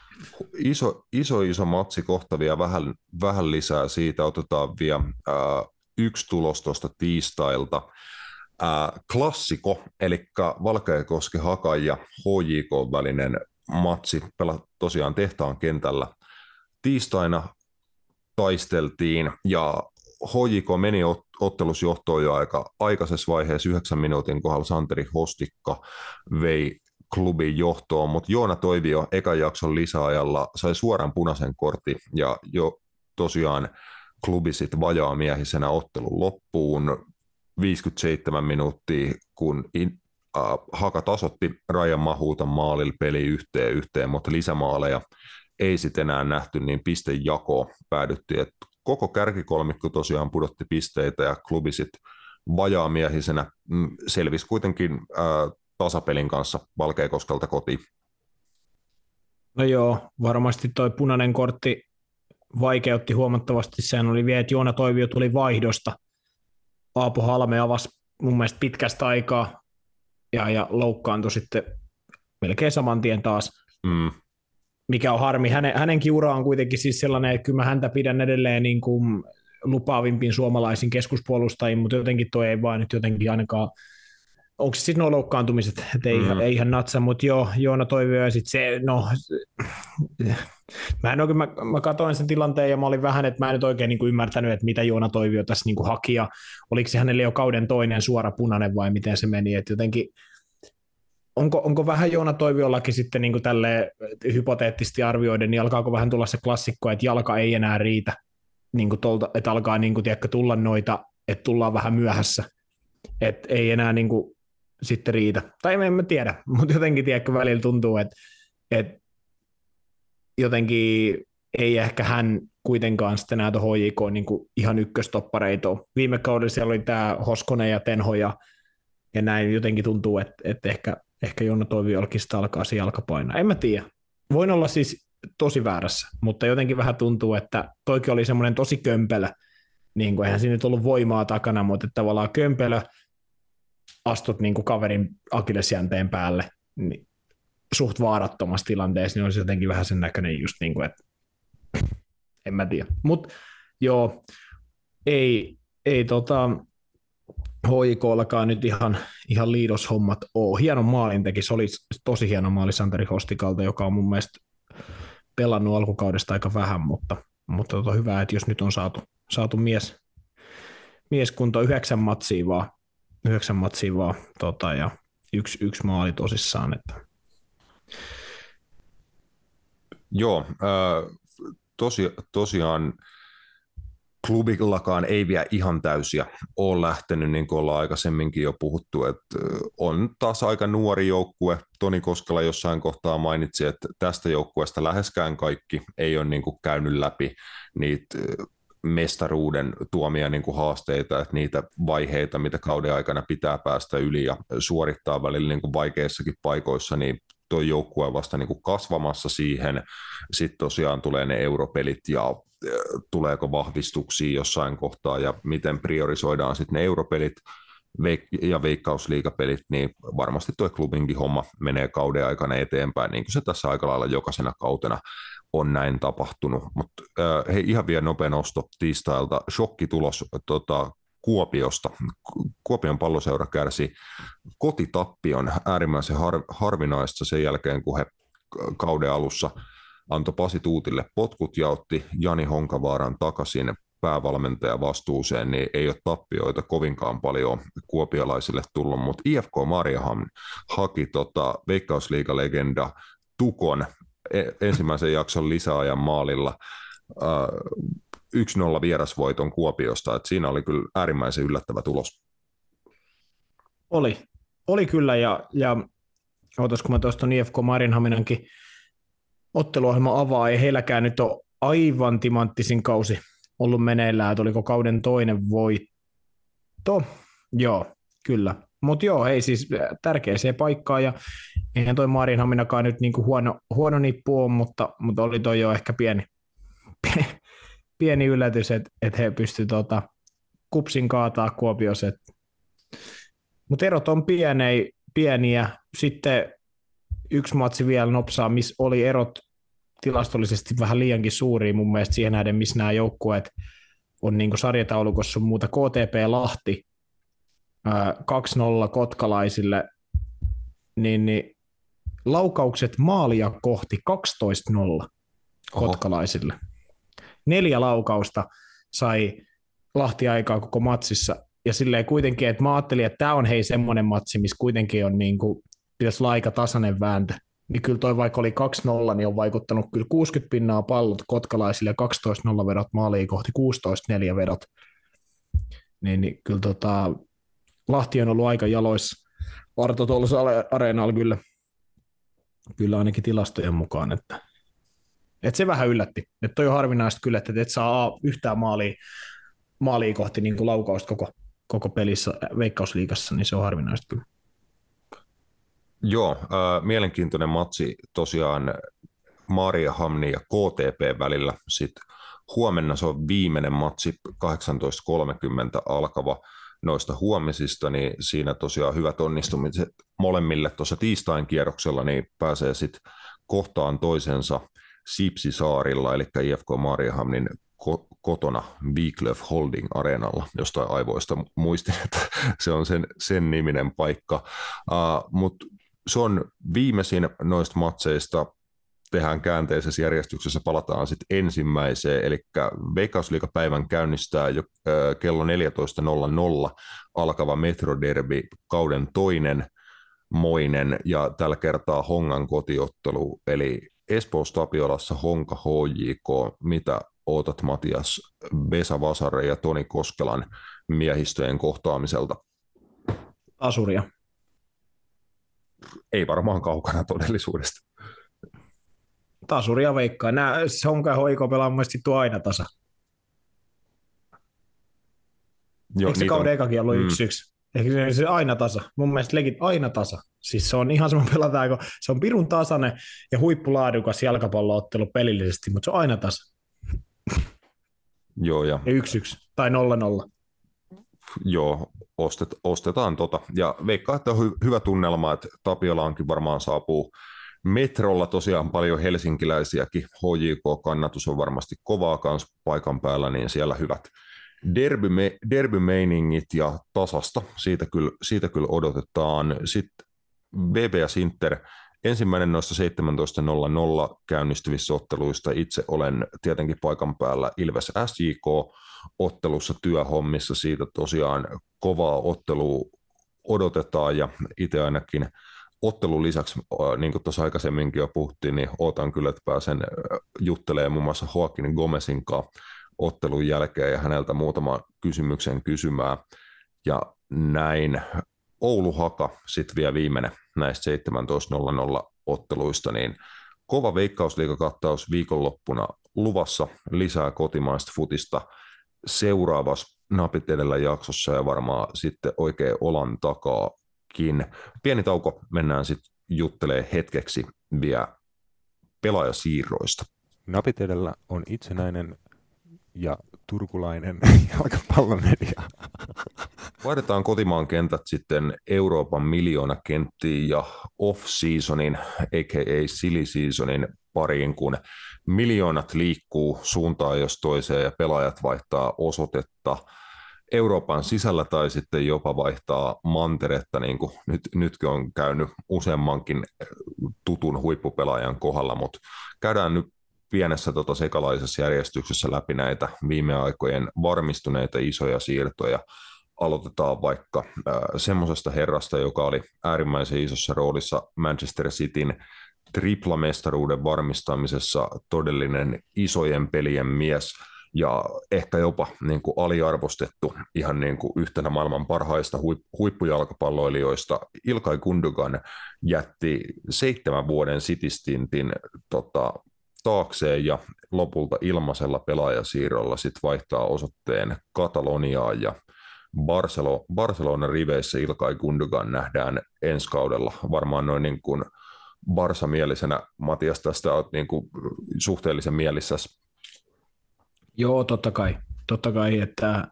Iso matsi kohta vielä vähän lisää siitä. Otetaan vielä yksi tulos tuosta tiistailta. Klassikko, eli Valkeakoski Haka ja HJK välinen matsi tosiaan tehtaan kentällä. Tiistaina taisteltiin ja HJK meni ottelussa johtoon jo aika aikaisessa vaiheessa 9 minuutin kohdalla. Santeri Hostikka vei klubin johtoon, mutta Joona Toivio ekan jakson lisäajalla sai suoran punaisen kortin ja jo tosiaan klubi sitten vajaamiehisenä ottelun loppuun 57 minuuttia, kun Haka tasotti Rajan Mahuutan maalilla peli yhteen, mutta lisämaaleja ei sitten enää nähty, niin pistejakoon päädyttiin, että koko kärkikolmikko tosiaan pudotti pisteitä ja klubi sitten vajaamiehisenä selvisi kuitenkin tasapelin kanssa Valkeakoskelta kotiin. No joo, varmasti toi punainen kortti vaikeutti huomattavasti. Sehän oli vielä, että Joona Toivio tuli vaihdosta. Aapo Halme avasi mun mielestä pitkästä aikaa ja loukkaantui sitten melkein saman tien taas. Mikä on harmi. Hänenkin ura on kuitenkin siis sellainen, että kyllä mä häntä pidän edelleen niin kuin lupaavimpiin suomalaisiin keskuspuolustajiin, mutta jotenkin toi ei vaan nyt jotenkin ainakaan, onko se sitten nuo loukkaantumiset, että ei ihan natsa, mutta joo, Joona Toivio ja sitten se, mä katsoin sen tilanteen ja mä olin vähän, että mä en nyt oikein niin kuin ymmärtänyt, että mitä Joona Toivio tässä niin kuin haki ja oliko se hänelle jo kauden toinen suora punainen vai miten se meni, että jotenkin onko vähän Joona Toiviollakin sitten niin kuin tälleen hypoteettisesti arvioiden, niin alkaako vähän tulla se klassikko, että jalka ei enää riitä, niin kuin tolta, että alkaa niin kuin, tiedätkö, tulla noita, että tullaan vähän myöhässä, että ei enää niin kuin, sitten riitä. Tai en mä tiedä, mutta jotenkin tiedätkö, välillä tuntuu, että jotenkin ei ehkä hän kuitenkaan sitten näitä HJK niin kuin ihan ykköstoppareita ole. Viime kaudella siellä oli tämä Hoskonen ja Tenho ja näin jotenkin tuntuu, että ehkä Joona Toiviollakin sitä alkaa se jalka painaa. En mä tiedä. Voin olla siis tosi väärässä, mutta jotenkin vähän tuntuu, että toikin oli semmoinen tosi kömpelö. Niin kuin, eihän siinä nyt ollut voimaa takana, mutta että tavallaan kömpelö, astut niin kuin kaverin akillesjänteen päälle niin suht vaarattomassa tilanteessa, niin olisi jotenkin vähän sen näköinen just niin kuin, että en mä tiedä. Mutta joo, ei HJK:llakaan nyt ihan liidoshommat ole. Hieno maalin teki, se oli tosi hieno maali Santeri Hostikalta, joka on mun mielestä pelannut alkukaudesta aika vähän, mutta hyvä, että jos nyt on saatu mieskunto 9 matsia vaan ja yksi maali tosissaan. Että. Joo, tosiaan klubillakaan ei vielä ihan täysiä ole lähtenyt, niin kuin ollaan aikaisemminkin jo puhuttu, että on taas aika nuori joukkue. Toni Koskela jossain kohtaa mainitsi, että tästä joukkueesta läheskään kaikki ei ole niin kuin käynyt läpi niitä mestaruuden tuomia niin kuin haasteita, että niitä vaiheita, mitä kauden aikana pitää päästä yli ja suorittaa välillä niin kuin vaikeissakin paikoissa, niin tuo joukkue vasta niin kuin kasvamassa siihen. Sitten tosiaan tulee ne europelit ja tuleeko vahvistuksia jossain kohtaa ja miten priorisoidaan sitten ne europelit ja veikkausliigapelit, niin varmasti tuo klubinkin homma menee kauden aikana eteenpäin, niin kuin se tässä aika lailla jokaisena kautena on näin tapahtunut. Mutta hei, ihan vielä nopea nosto tiistailta. Shokkitulos Kuopiosta. Kuopion Palloseura kärsi kotitappion, äärimmäisen harvinaista sen jälkeen, kun he kauden alussa antoi Pasi Tuutille potkut ja otti Jani Honkavaaran takaisin päävalmentajan vastuuseen, niin ei ole tappioita kovinkaan paljon kuopiolaisille tullut, mutta IFK Mariehamn haki Veikkausliigalegenda Tukon ensimmäisen jakson lisäajan maalilla 1-0 vierasvoiton Kuopiosta, että siinä oli kyllä äärimmäisen yllättävä tulos. Oli kyllä, ja ootas, kun mä tuosta IFK Mariehamninkin otteluohjelma avaa, ei heilläkään nyt ole aivan timanttisin kausi ollut meneillään, että oliko kauden toinen voitto? Joo, kyllä. Mutta joo, hei siis tärkeäseen paikkaan ja eihän toi Maarianhaminakaan nyt niinku huono nippu on, mutta oli toi jo ehkä pieni yllätys, että he pystyivät kupsin kaataa Kuopiossa. Mutta erot on pieniä. Sitten yksi matsi vielä nopsaa, missä oli erot tilastollisesti vähän liiankin suuria mun mielestä siihen nähden, missä nämä joukkueet on niin sarjataulukossa on muuta. KTP Lahti 2-0 kotkalaisille, niin laukaukset maalia kohti 12-0 kotkalaisille. 4 laukausta sai Lahti aikaa koko matsissa, ja silleen kuitenkin, että mä ajattelin, että tämä on hei semmoinen matsi, missä kuitenkin on niin kuin, pitäisi olla aika tasainen vääntö. Niin kyllä toi vaikka oli 2-0, niin on vaikuttanut kyllä 60% pallot kotkalaisille ja 12-0 vedot maaliin kohti 16-4 vedot. Niin kyllä Lahti on ollut aika jaloissa Arto tuollaisessa areenalla kyllä ainakin tilastojen mukaan, että se vähän yllätti. Että toi on harvinaista kyllä, että et saa yhtään maalia kohti niin kuin laukausta koko pelissä Veikkausliigassa, niin se on harvinaista kyllä. Joo, mielenkiintoinen matsi tosiaan Maarianhamnin ja KTP välillä. Sitten huomenna se on viimeinen matsi 18.30 alkava noista huomisista, niin siinä tosiaan hyvät onnistumiset molemmille tuossa tiistain kierroksella, niin pääsee sitten kohtaan toisensa Sipsisaarilla, eli IFK Maarianhamnin kotona Wiklöf Holding Areenalla, jostain aivoista muistin, että se on sen niminen paikka, mutta se on viimeisin noista matseista, tehdään käänteisessä järjestyksessä, palataan sitten ensimmäiseen, eli Veikkausliigapäivän käynnistää jo kello 14.00 alkava Metroderby, kauden toinen moinen, ja tällä kertaa Hongan kotiottelu, eli Espoossa Tapiolassa Honka HJK, mitä ootat Matias Vesa Vasare ja Toni Koskelan miehistöjen kohtaamiselta? Asuria. Ei varmaan kaukana todellisuudesta. Tasuria veikkaa. Honka ja HJK pelaa mielestäni tuo aina tasa. Joo, eikö se kauden ekakin ollut 1-1? Eikö se aina tasa? Mun mielestä legit aina tasa. Siis se on ihan sama pelataan, kun se on pirun tasainen ja huippulaadukas jalkapalloottelu pelillisesti, mutta se on aina tasa. Joo, ja 1-1 tai 0-0. Joo, ostetaan tota. Ja veikkaa, että on hyvä tunnelma, että Tapiolaankin varmaan saapuu metrolla tosiaan paljon helsinkiläisiäkin. HJK-kannatus on varmasti kovaa kanssa paikan päällä, niin siellä hyvät derbymeiningit ja tasasta. Siitä kyllä odotetaan. Sitten VVS Inter, ensimmäinen noista 17.00 käynnistyvissä otteluista. Itse olen tietenkin paikan päällä Ilves SJK-ottelussa työhommissa. Siitä tosiaan kovaa ottelua odotetaan ja itse ainakin ottelun lisäksi, niin kuin tuossa aikaisemminkin jo puhuttiin, niin odotan kyllä, että pääsen juttelemaan muun muassa Joaquin Gomezin kanssa ottelun jälkeen ja häneltä muutama kysymyksen kysymään. Ja näin Oulu Haka sitten vielä viimeinen näistä 17.00 otteluista, niin kova Veikkausliigakattaus viikonloppuna luvassa, lisää kotimaista futista seuraavassa Napit edellä jaksossa ja varmaan sitten oikein olan takaakin. Pieni tauko, mennään sitten juttelemaan hetkeksi vielä pelaajasiirroista. Napit edellä on itsenäinen ja turkulainen jalkapallomedia. Vaihdetaan kotimaan kentät sitten Euroopan miljoonakenttiin ja off-seasonin, a.k.a. silly seasonin pariin, kun miljoonat liikkuu suuntaan jos toiseen ja pelaajat vaihtaa osoitetta Euroopan sisällä tai sitten jopa vaihtaa manteretta, niin kuin nytkin on käynyt useammankin tutun huippupelaajan kohdalla, mutta käydään nyt pienessä sekalaisessa järjestyksessä läpi näitä viime aikojen varmistuneita isoja siirtoja. Aloitetaan vaikka semmoisesta herrasta, joka oli äärimmäisen isossa roolissa Manchester Cityn triplamestaruuden varmistamisessa, todellinen isojen pelien mies ja ehkä jopa niin kuin aliarvostettu ihan niin kuin yhtenä maailman parhaista huippujalkapalloilijoista. Ilkay Gundogan jätti 7 vuoden City-stintin taakseen ja lopulta ilmaisella pelaajasiirrolla sit vaihtaa osoitteen Kataloniaan ja Barcelonan riveissä Ilkay Gundogan nähdään ensi kaudella. Varmaan noin niin kuin Barsa-mielisenä, Matias, tästä olet niin kuin suhteellisen mielissäsi. Joo, totta kai, että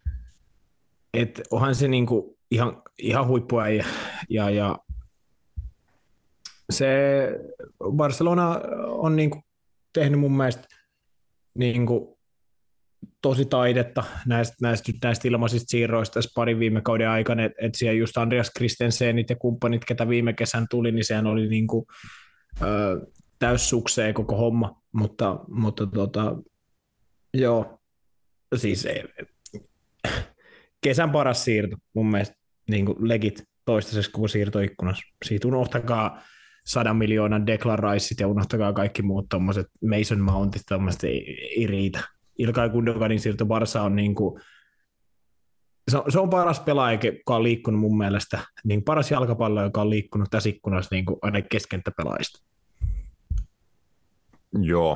onhan se niinku ihan huippuäijä ja se Barcelona on niinku tehnyt mun mielestä niinku tosi taidetta näistä ilmaisista siirroista tässä parin viime kauden aikana, että siellä just Andreas Christensenit ja kumppanit, ketä viime kesän tuli, niin sehän oli niinku täyssukseen koko homma, mutta joo, siis kesän paras siirto mun mielestä niin kuin legit toistaiseksi koko siirtoikkunassa. Siitä unohtakaa 100 miljoonan Declan Riceit ja unohtakaa kaikki muut tommoset Mason Mountit, tommoset ei riitä. Ilkay Gundoganin siirto Barsa on niin kuin, se on paras pelaaja, joka on liikkunut mun mielestä, niin paras jalkapallo, joka on liikkunut tässä ikkunassa niin kuin aina keskenttäpelaajista. Joo,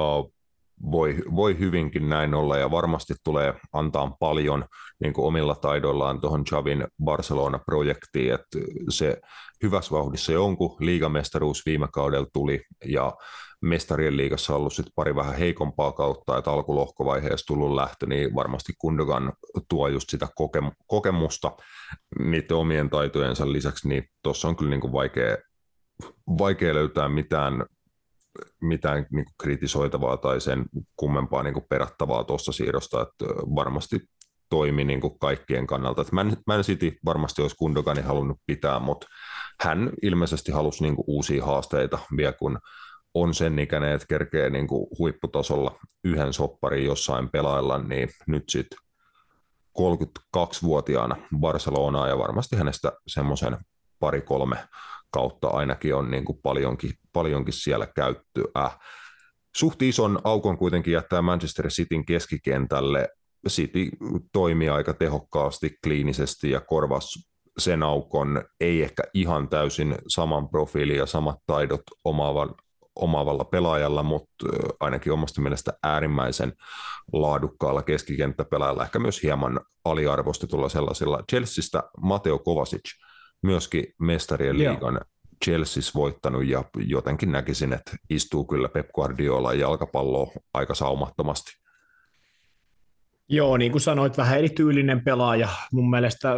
voi hyvinkin näin olla ja varmasti tulee antaa paljon niin kuin omilla taidoillaan tuohon Xavin Barcelona-projektiin, että se hyvässä vauhdissa jonkun liigamestaruus viime kaudella tuli ja mestarien liigassa on ollut sitten pari vähän heikompaa kautta, että alkulohkovaiheessa tullut lähtö, niin varmasti Gundogan tuo just sitä kokemusta niiden omien taitojensa lisäksi, niin tuossa on kyllä niin kuin vaikea löytää mitään niin kuin kritisoitavaa tai sen kummempaa niin kuin perattavaa tuossa siirrosta, että varmasti toimi niin kuin kaikkien kannalta. Että Man City varmasti olisi Gundoganin halunnut pitää, mutta hän ilmeisesti halusi niin kuin uusia haasteita vielä, kun on sen ikäinen, että kerkee niin kuin huipputasolla yhden sopparin jossain pelailla, niin nyt sitten 32-vuotiaana Barcelonaa ja varmasti hänestä semmoisen 2-3 kautta ainakin on niin kuin paljonkin siellä käyttöä. Suht ison aukon kuitenkin jättää Manchester Cityn keskikentälle. City toimii aika tehokkaasti, kliinisesti ja korvasi sen aukon, ei ehkä ihan täysin saman profiilin ja samat taidot omaavalla pelaajalla, mutta ainakin omasta mielestä äärimmäisen laadukkaalla keskikenttäpelaajalla, ehkä myös hieman aliarvostetulla sellaisilla. Chelseastä Mateo Kovacic, myöskin mestarien liigan Chelseassa voittanut ja jotenkin näkisin, että istuu kyllä Pep Guardiola jalkapalloa aika saumattomasti. Joo, niin kuin sanoit, vähän erityylinen pelaaja. Mun mielestä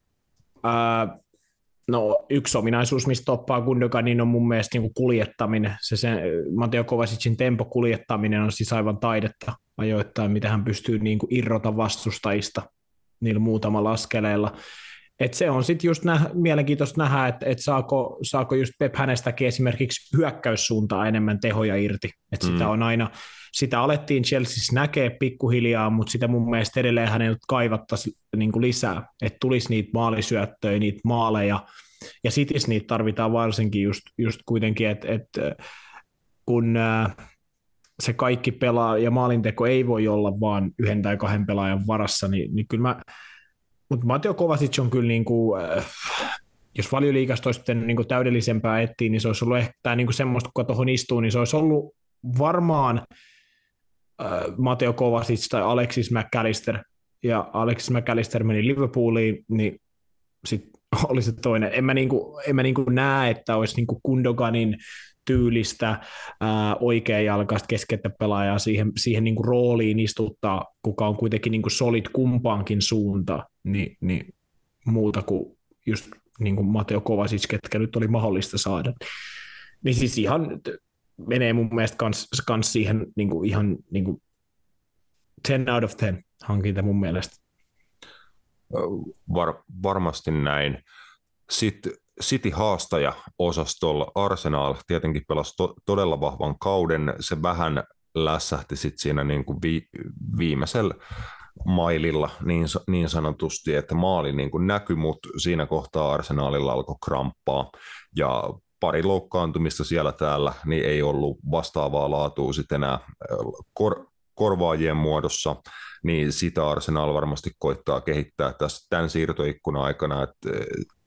yksi ominaisuus, mistä toppaa Gundoganin on mun mielestä niin kuin kuljettaminen. Se Mateo Kovacicin tempo kuljettaminen on siis aivan taidetta ajoittain, mitä hän pystyy niin kuin irrota vastustajista niillä muutamalla askeleella. Et se on sitten just mielenkiintoista nähdä, että saako just Pep hänestäkin esimerkiksi hyökkäyssuuntaan enemmän tehoja irti. Et sitä alettiin Chelseassa näkee pikkuhiljaa, mutta sitä mun mielestä edelleen häneltä kaivattaisiin niinku lisää, että tulisi niitä maalisyöttöjä, niitä maaleja, ja Cityssä niitä tarvitaan varsinkin just kuitenkin, että kun se kaikki pelaa ja maalinteko ei voi olla vaan yhden tai kahden pelaajan varassa, niin kyllä mutta Mateo Kovacic on kyllä, niinku, jos Valioliigasta olisi niinku täydellisempää etsiä, niin se olisi ollut ehkä niinku semmoista, kun tuohon istuu, niin se olisi ollut varmaan Mateo Kovacic tai Alexis McAllister, ja Alexis McAllister meni Liverpooliin, niin sitten oli se toinen. En mä näe, että olisi niinku Gundoganin tyylistä oikeajalkaista keskettä pelaajaa siihen niinku rooliin istuttaa, kuka on kuitenkin niinku solid kumpaankin suuntaan, niin muuta kuin just niinku Mateo Kovacic, ketkä nyt oli mahdollista saada. Niin siis ihan menee mun mielestä kans siihen niinku ihan niinku 10 out of 10 hankinta mun mielestä. Varmasti näin. Sitten City-haastaja-osastolla Arsenal tietenkin pelasi todella vahvan kauden. Se vähän lässähti sitten siinä niin kuin viimeisellä maililla niin sanotusti, että maali niin kuin näkyi, mutta siinä kohtaa Arsenalilla alkoi kramppaa. Ja pari loukkaantumista siellä täällä, niin ei ollut vastaavaa laatua sitten enää korvaajien muodossa, niin sitä Arsenal varmasti koittaa kehittää tämän siirtoikkunan aikana, että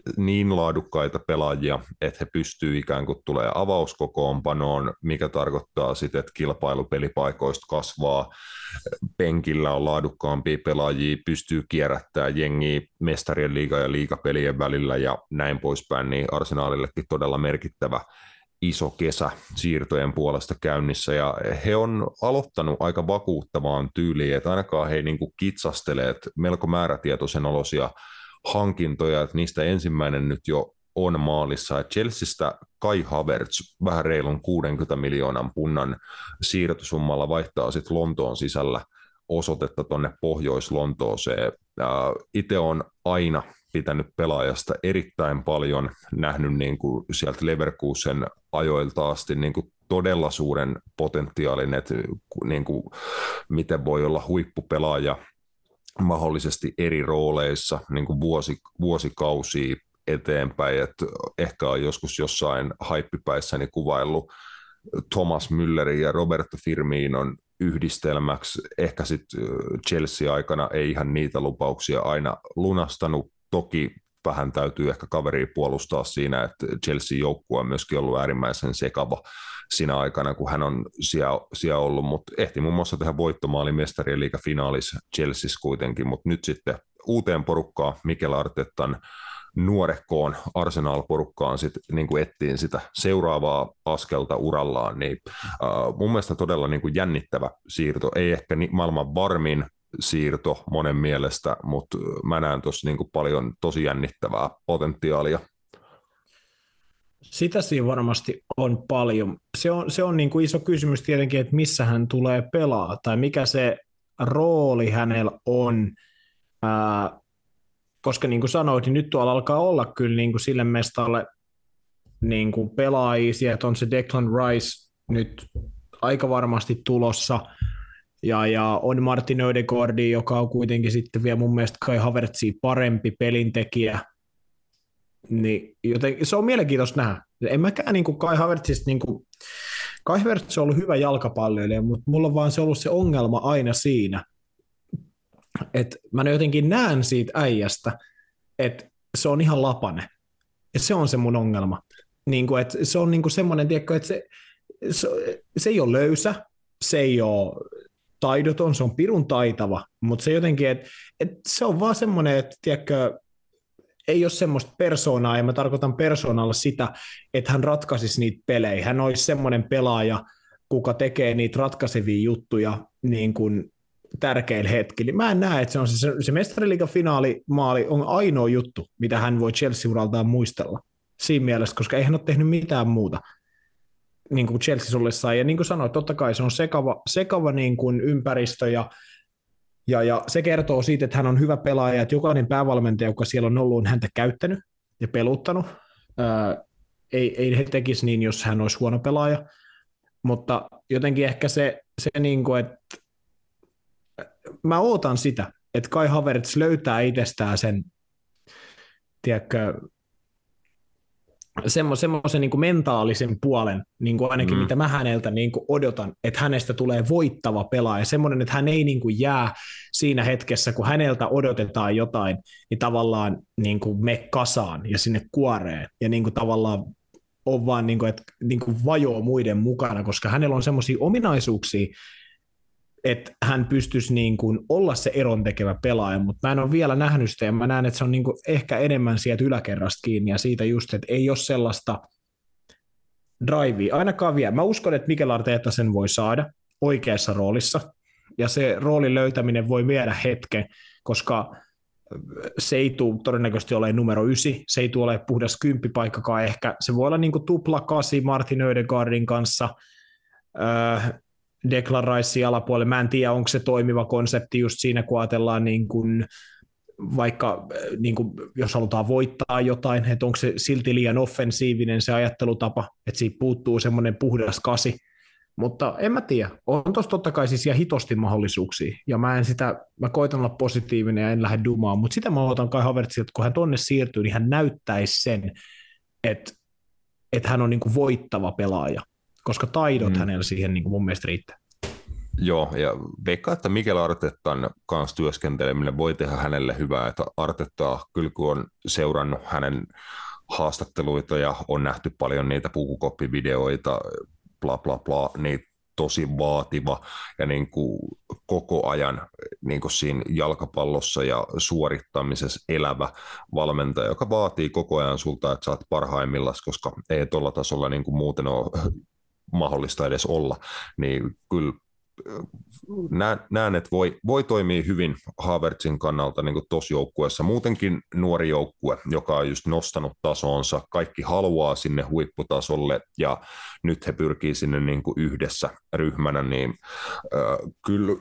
niin laadukkaita pelaajia, että he pystyvät ikään kuin tulee avauskokoonpanoon, mikä tarkoittaa sitten, että kilpailu pelipaikoista kasvaa, penkillä on laadukkaampia pelaajia, pystyy kierrättämään jengiä mestarien liiga ja liigapelien välillä ja näin poispäin, niin Arsenalillekin todella merkittävä iso kesä siirtojen puolesta käynnissä, ja he on aloittanut aika vakuuttavaan tyyliin, että ainakaan he ei niin kuin kitsastele, että melko määrätietoisen olosia hankintoja, että niistä ensimmäinen nyt jo on maalissa, että Chelseastä Kai Havertz vähän reilun 60 miljoonan punnan siirtosummalla vaihtaa sitten Lontoon sisällä osoitetta tuonne Pohjois-Lontooseen. Itse on aina pitänyt pelaajasta erittäin paljon, nähnyt niin kuin sieltä Leverkusen ajoilta asti niin kuin todella suuren potentiaalin, että niin kuin miten voi olla huippupelaaja mahdollisesti eri rooleissa niin kuin vuosikausia eteenpäin, että ehkä on joskus jossain haippipäissäni kuvaillut Thomas Müllerin ja Roberto Firminon yhdistelmäksi. Ehkä sitten Chelsea-aikana ei ihan niitä lupauksia aina lunastanut. Toki vähän täytyy ehkä kaveria puolustaa siinä, että Chelsea-joukkue on myöskin ollut äärimmäisen sekava siinä aikana, kun hän on siellä ollut, mutta ehti muun muassa tehdä voittomaali mestarien liiga finaalissa Chelseassa kuitenkin, mutta nyt sitten uuteen porukkaan Mikel Artetan nuorekkoon Arsenal-porukkaan sitten niin kuin ettiin sitä seuraavaa askelta urallaan, niin mun mielestä todella niin kuin jännittävä siirto, ei ehkä maailman varmin siirto monen mielestä, mutta mä näen tuossa niin kuin paljon tosi jännittävää potentiaalia. Sitä siinä varmasti on paljon. Se on niin kuin iso kysymys tietenkin, että missä hän tulee pelaa, tai mikä se rooli hänellä on, koska niin kuin sanoit, niin nyt tuolla alkaa olla kyllä niin kuin sille mestalle niin kuin pelaajia, sieltä on se Declan Rice nyt aika varmasti tulossa, ja on Martin Ödegaardi, joka on kuitenkin sitten vielä mun mielestä Kai Havertzia parempi pelintekijä, niin joten se on mielenkiintoista nähdä. En mäkään niin kuin Kai Havertzista, niin kuin, Kai Havertz on ollut hyvä jalkapalloilija, mutta mulla on vaan se ollut se ongelma aina siinä, että mä jotenkin näen siitä äijästä, että se on ihan lapane. Ja se on se mun ongelma. Niin kuin, että se on niin kuin semmoinen, tiedätkö, että se ei ole löysä, se ei ole taidoton, se on pirun taitava, mutta se jotenkin, että se on vaan semmoinen, että tiedätkö, ei ole semmoista persoonaa, ja mä tarkoitan persoonalla sitä, että hän ratkaisisi niitä pelejä. Hän olisi semmoinen pelaaja, kuka tekee niitä ratkaisevia juttuja niin kuin tärkeillä hetkillä. Mä en näe, että se mestariliigan finaalimaali on ainoa juttu, mitä hän voi Chelsea-uraltaan muistella siinä mielessä, koska ei hän ole tehnyt mitään muuta niin kuin Chelsea ollessaan. Ja niin kuin sanoin, totta kai se on sekava niin kuin ympäristö, ja se kertoo siitä, että hän on hyvä pelaaja, että jokainen päävalmentaja, joka siellä on ollut, on häntä käyttänyt ja peluttanut. Ei he tekisi niin, jos hän olisi huono pelaaja, mutta jotenkin ehkä se niin kuin, että mä ootan sitä, että Kai Havertz löytää itsestään sen, tiedätkö, semmoisen niin kuin mentaalisen puolen, niin kuin ainakin mitä mä häneltä niin kuin odotan, että hänestä tulee voittava pelaaja, semmoinen, että hän ei niin kuin jää siinä hetkessä, kun häneltä odotetaan jotain, niin tavallaan niin kuin me kasaan ja sinne kuoreen, ja niin kuin tavallaan on vaan, niin kuin, että niin kuin vajoo muiden mukana, koska hänellä on semmoisia ominaisuuksia, että hän pystyisi niin kuin olla se erontekevä pelaaja, mutta mä en ole vielä nähnyt sitä, ja mä näen, että se on niin kuin ehkä enemmän sieltä yläkerrasta kiinni, ja siitä just, että ei ole sellaista drivea, ainakaan vielä. Mä uskon, että Mikel Arteta sen voi saada oikeassa roolissa, ja se roolin löytäminen voi viedä hetken, koska se ei tule todennäköisesti olemaan numero 9, se ei tule olemaan puhdas 10 paikkakaan ehkä, se voi olla niin kuin tupla 8 Martin Ödegaardin kanssa, Declan Ricein alapuolelle. Mä en tiedä, onko se toimiva konsepti just siinä, kun ajatellaan niin kuin, vaikka niin kuin, jos halutaan voittaa jotain, että onko se silti liian offensiivinen se ajattelutapa, että siitä puuttuu semmoinen puhdas 8. Mutta en mä tiedä. On tuossa totta kai siis ihan hitosti mahdollisuuksia, ja mä koitan olla positiivinen ja en lähde dumaan, mutta sitä mä otan Kai Havertzilta, että kun hän tonne siirtyy, niin hän näyttäisi sen, että hän on niin kuin voittava pelaaja, koska taidot hänellä siihen niin kuin mun mielestä riittää. Joo, ja veikkaan, että Mikel Artetan kanssa työskenteleminen voi tehdä hänelle hyvää, että Artettaa kyllä kun on seurannut hänen haastatteluita ja on nähty paljon niitä pukukoppivideoita, bla bla bla, niin tosi vaativa ja niin kuin koko ajan niin kuin siinä jalkapallossa ja suorittamisessa elävä valmentaja, joka vaatii koko ajan sulta, että sä oot parhaimmillaan, koska ei tuolla tasolla niin kuin muuten ole mahdollista edes olla, niin kyllä näen, että voi toimia hyvin Havertzin kannalta niin tuossa joukkueessa. Muutenkin nuori joukkue, joka on just nostanut tasonsa. Kaikki haluaa sinne huipputasolle ja nyt he pyrkii sinne niin kuin yhdessä ryhmänä, niin kyllä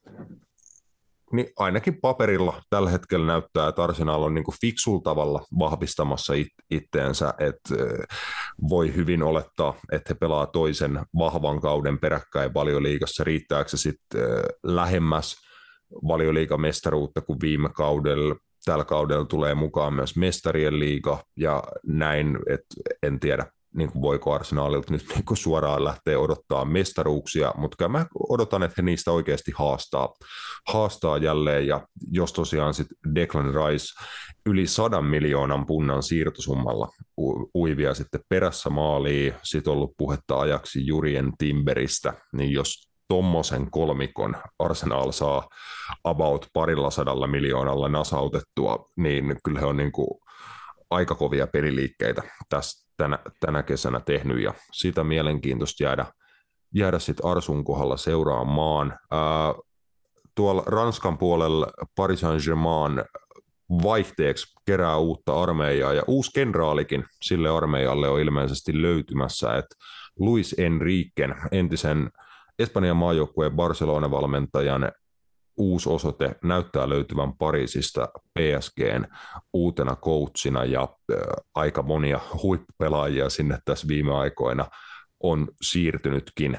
niin ainakin paperilla tällä hetkellä näyttää, että Arsenal on niin kuin fiksulla tavalla vahvistamassa itteensä, että voi hyvin olettaa, että he pelaa toisen vahvan kauden peräkkäin Valioliigassa. Riittääkö se sitten lähemmäs Valioliigamestaruutta kuin viime kaudella? Tällä kaudella tulee mukaan myös mestarien liiga ja näin, että en tiedä, niin kuin voiko Arsenalilta nyt niin kuin suoraan lähteä odottaa mestaruuksia, mutta mä odotan, että he niistä oikeasti haastaa jälleen, ja jos tosiaan sitten Declan Rice yli 100 miljoonan punnan siirtosummalla uivia sitten perässä maaliin, sitten ollut puhetta ajaksi Jurien Timberistä, niin jos tommosen kolmikon Arsenal saa about 200 miljoonalla nasautettua, niin kyllä he on niin kuin aika kovia peliliikkeitä tänä kesänä tehnyt, ja sitä mielenkiintoista jäädä sitten Arsun kohdalla seuraamaan. Tuolla Ranskan puolella Paris Saint-Germain vaihteeksi kerää uutta armeijaa, ja uusi kenraalikin sille armeijalle on ilmeisesti löytymässä, että Luis Enriquen, entisen Espanjan maajoukkueen Barcelona-valmentajan uusi osoite näyttää löytyvän Pariisista PSG:n uutena coachina, ja aika monia huippupelaajia sinne tässä viime aikoina on siirtynytkin.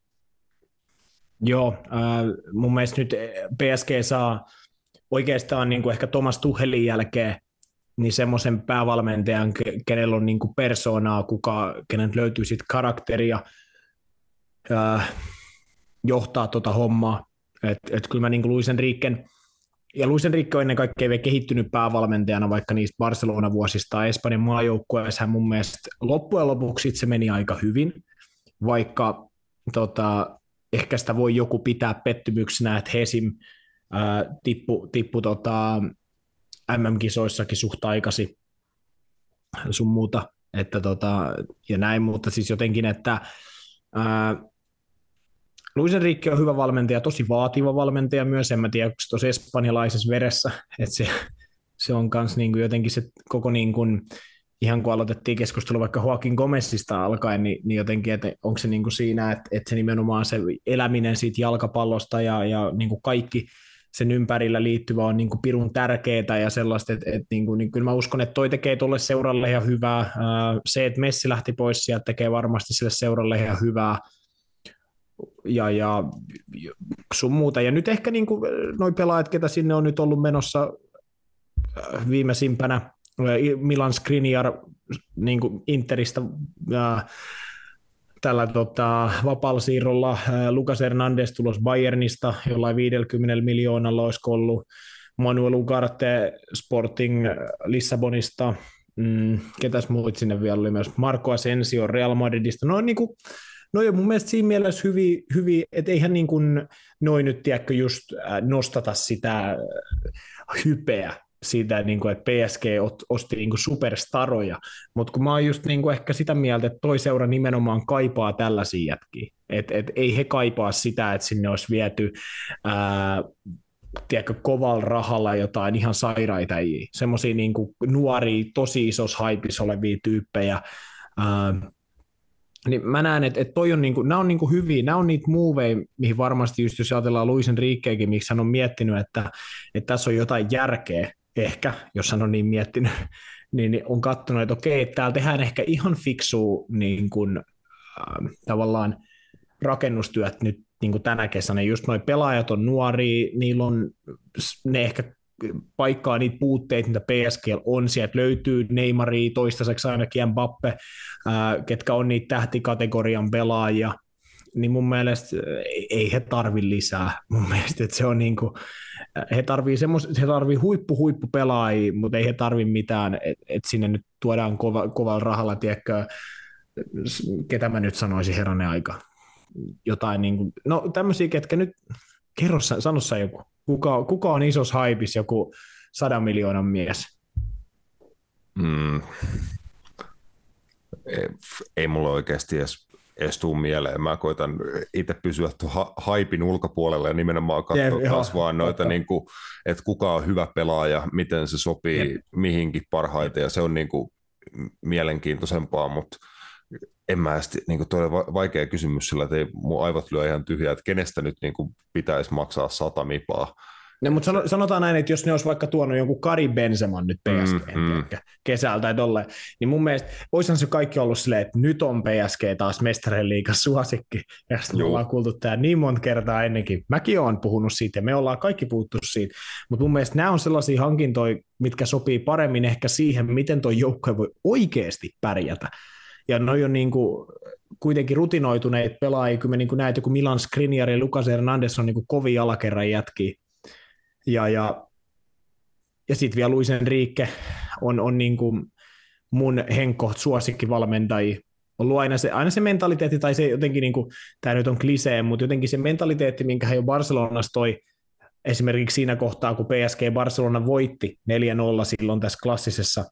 Joo, mun mielestä nyt PSG saa oikeastaan niin kuin ehkä Thomas Tuchelin jälkeen niin semmoisen päävalmentajan, kenellä on niin kuin persoonaa, kenen löytyy sitten karakteria johtaa tota hommaa. Et kyllä mä niin kuin Luis Enriquen on ennen kaikkea vielä kehittynyt päävalmentajana, vaikka niistä Barcelona-vuosista Espanjan maajoukkueessa hän mun mielestä loppujen lopuksi se meni aika hyvin, vaikka ehkä sitä voi joku pitää pettymyksenä, että he esim. tippu MM-kisoissakin suht aikaisin sun muuta, että ja näin, mutta siis jotenkin, että Luis Enrique on hyvä valmentaja, tosi vaativa valmentaja myös, en mä tiedä, onko se tuossa espanjalaisessa veressä, että se on myös niin jotenkin se koko, niin kuin, ihan kun aloitettiin keskustelu vaikka Joaquin Gomezista alkaen, niin jotenkin, että onko se niin kuin siinä, että se nimenomaan se eläminen siitä jalkapallosta ja niin kuin kaikki sen ympärillä liittyvä on niin kuin pirun tärkeää ja sellaista, että niin kyllä mä uskon, että toi tekee tuolle seuralle ihan hyvää. Se, että Messi lähti pois sieltä, tekee varmasti sille seuralle ihan hyvää. Ja sun muuta. Ja nyt ehkä niin noi pelaajat, ketä sinne on nyt ollut menossa viimeisimpänä, Milan Skriniar niin Interistä tällä vapaalla siirrolla, Lucas Hernandez tulos Bayernista, jollain 50 miljoonalla olisi ollut, Manuel Ugarte Sporting Lissabonista, ketäs muut sinne vielä oli myös, Marco Asensio Real Madridista, no on mun mielestä siinä mielessä hyvin että eihän niin kuin noin nyt tiedätkö just nostata sitä hypeä siitä, niin kuin, että PSG osti niin kuin superstaroja, mutta kun mä oon just niin kuin ehkä sitä mieltä, että toi seura nimenomaan kaipaa tällaisia jätkiä, että ei he kaipaa sitä, että sinne olisi viety tiedätkö, kovalla rahalla jotain ihan sairaita, semmoisia niin kuin nuoria, tosi isossa haipissa olevia tyyppejä, niin mä näen, että toi on niinku, nämä on niinku hyviä, nämä on niitä moveja, mihin varmasti just jos ajatellaan Luis Enriqueäkin, miksi hän on miettinyt, että tässä on jotain järkeä, ehkä, jos hän on niin miettinyt, niin on katsonut, että okei, täällä tehdään ehkä ihan fiksua niin kuin, tavallaan rakennustyöt nyt niin kuin tänä kesänä. Just noi pelaajat on nuoria, niillä on ne ehkä paikkaa niitä puutteita, mitä PSG on. Sieltä löytyy Neymaria, toistaiseksi ainakin Mbappe, ketkä on niitä tähtikategorian pelaajia. niin mun mielestä ei he tarvi lisää. Mun mielestä, että se on niin kuin, he tarvii huippupelaajia, mutta ei he tarvi mitään, että sinne nyt tuodaan kovalla rahalla, tiedätkö, ketä mä nyt sanoisin herranen aika. Jotain niin kuin, no tämmöisiä, ketkä nyt, sano sä joku, kuka on isossa haipissa joku 100 miljoonan mies? Ei mulla oikeasti edes tuu mieleen. Mä koitan itse pysyä haipin ulkopuolella ja nimenomaan katsoa taas vaan noita, niin kuin, että kuka on hyvä pelaaja, miten se sopii mihinkin parhaiten, ja se on niin kuin mielenkiintoisempaa, mutta en mä edes, niin kuin toi vaikea kysymys sillä, että ei mun aivot lyö ihan tyhjää, että kenestä nyt niin kuin pitäisi maksaa 100 mipaa. No, mutta sanotaan näin, että jos ne olisi vaikka tuonut jonkun Karim Benzeman nyt PSG kesältä tai tolleen, niin mun mielestä olisihan se kaikki ollut silleen, että nyt on PSG taas Mestarien liigan suosikki, ja sitten me ollaan kuultu tämä niin monta kertaa ennenkin. Mäkin olen puhunut siitä, ja me ollaan kaikki puhuttu siitä, mutta mun mielestä nämä on sellaisia hankintoja, mitkä sopii paremmin ehkä siihen, miten tuo joukkue voi oikeasti pärjätä. Ja noi on niin kuin kuitenkin rutinoituneet pelaajia, kun me niin kuin näet joku Milan Skriniar ja Lucas Hernandez on niin kuin kovin alakerran jätkiä. Ja sitten vielä Luis Enrique on niin kuin mun henkkoht suosikkivalmentajia. Ollut aina se mentaliteetti, tai se jotenkin, niin kuin, tämä nyt on klisee, mutta jotenkin se mentaliteetti, minkä hän jo Barcelonassa toi, esimerkiksi siinä kohtaa, kun PSG Barcelona voitti 4-0 silloin tässä klassisessa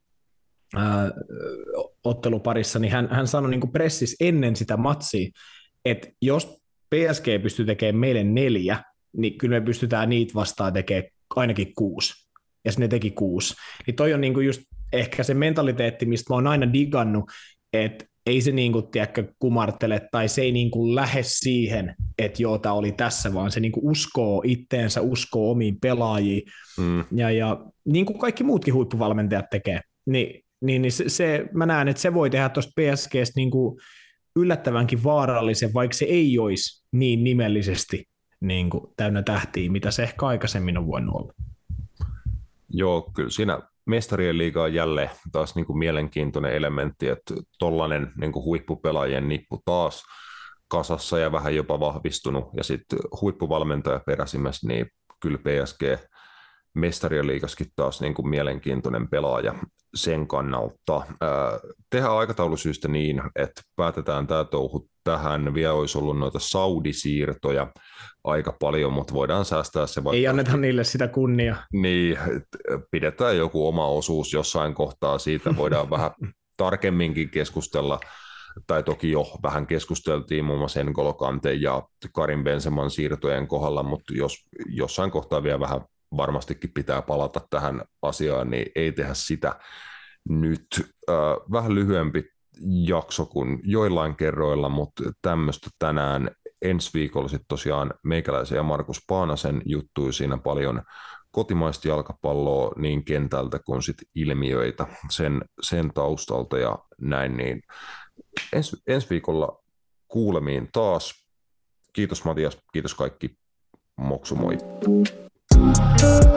otteluparissa, niin hän sanoi niin kuin pressissä ennen sitä matsia, että jos PSG pystyy tekemään meille 4, niin kyllä me pystytään niitä vastaan tekemään ainakin 6. Ja ne teki 6. Niin toi on niinku just ehkä se mentaliteetti, mistä mä oon aina digannut, että ei se niinku, tiedäkö, kumartele tai se ei niinku lähde siihen, että joo, tää oli tässä, vaan se niinku uskoo itteensä, uskoo omiin pelaajiin. Ja niin kuin kaikki muutkin huippuvalmentajat tekee, niin se, mä näen, että se voi tehdä tuosta PSGstä niinku yllättävänkin vaarallisen, vaikka se ei olisi niin nimellisesti niin kuin täynnä tähtiä, mitä se ehkä aikaisemmin on voinut olla. Joo, kyllä siinä Mestarien liiga on jälleen taas niin kuin mielenkiintoinen elementti, että tollainen niin kuin huippupelaajien nippu taas kasassa ja vähän jopa vahvistunut, ja sitten huippuvalmentaja peräsimässä, niin kyllä PSG Mestarien liigaskin taas niin kuin mielenkiintoinen pelaaja sen kannalta. Tehdään aikataulusyistä niin, että päätetään tämä touhu tähän. Vielä olisi ollut noita Saudi-siirtoja aika paljon, mutta voidaan säästää se vaikka. Ei anneta niille sitä kunniaa. Niin, pidetään joku oma osuus jossain kohtaa siitä. Voidaan vähän tarkemminkin keskustella, tai toki jo vähän keskusteltiin muun muassa N'Golo Kanté ja Karim Benzeman siirtojen kohdalla, mutta jos jossain kohtaa vielä vähän varmastikin pitää palata tähän asiaan, niin ei tehdä sitä nyt. Vähän lyhyempi jakso kuin joillain kerroilla, mutta tämmöistä tänään. Ensi viikolla sitten tosiaan meikäläisen ja Markus Paanasen juttui siinä paljon kotimaista jalkapalloa niin kentältä kuin sit ilmiöitä sen taustalta ja näin, niin ensi viikolla kuulemiin taas. Kiitos Matias, kiitos kaikki, moksu moi.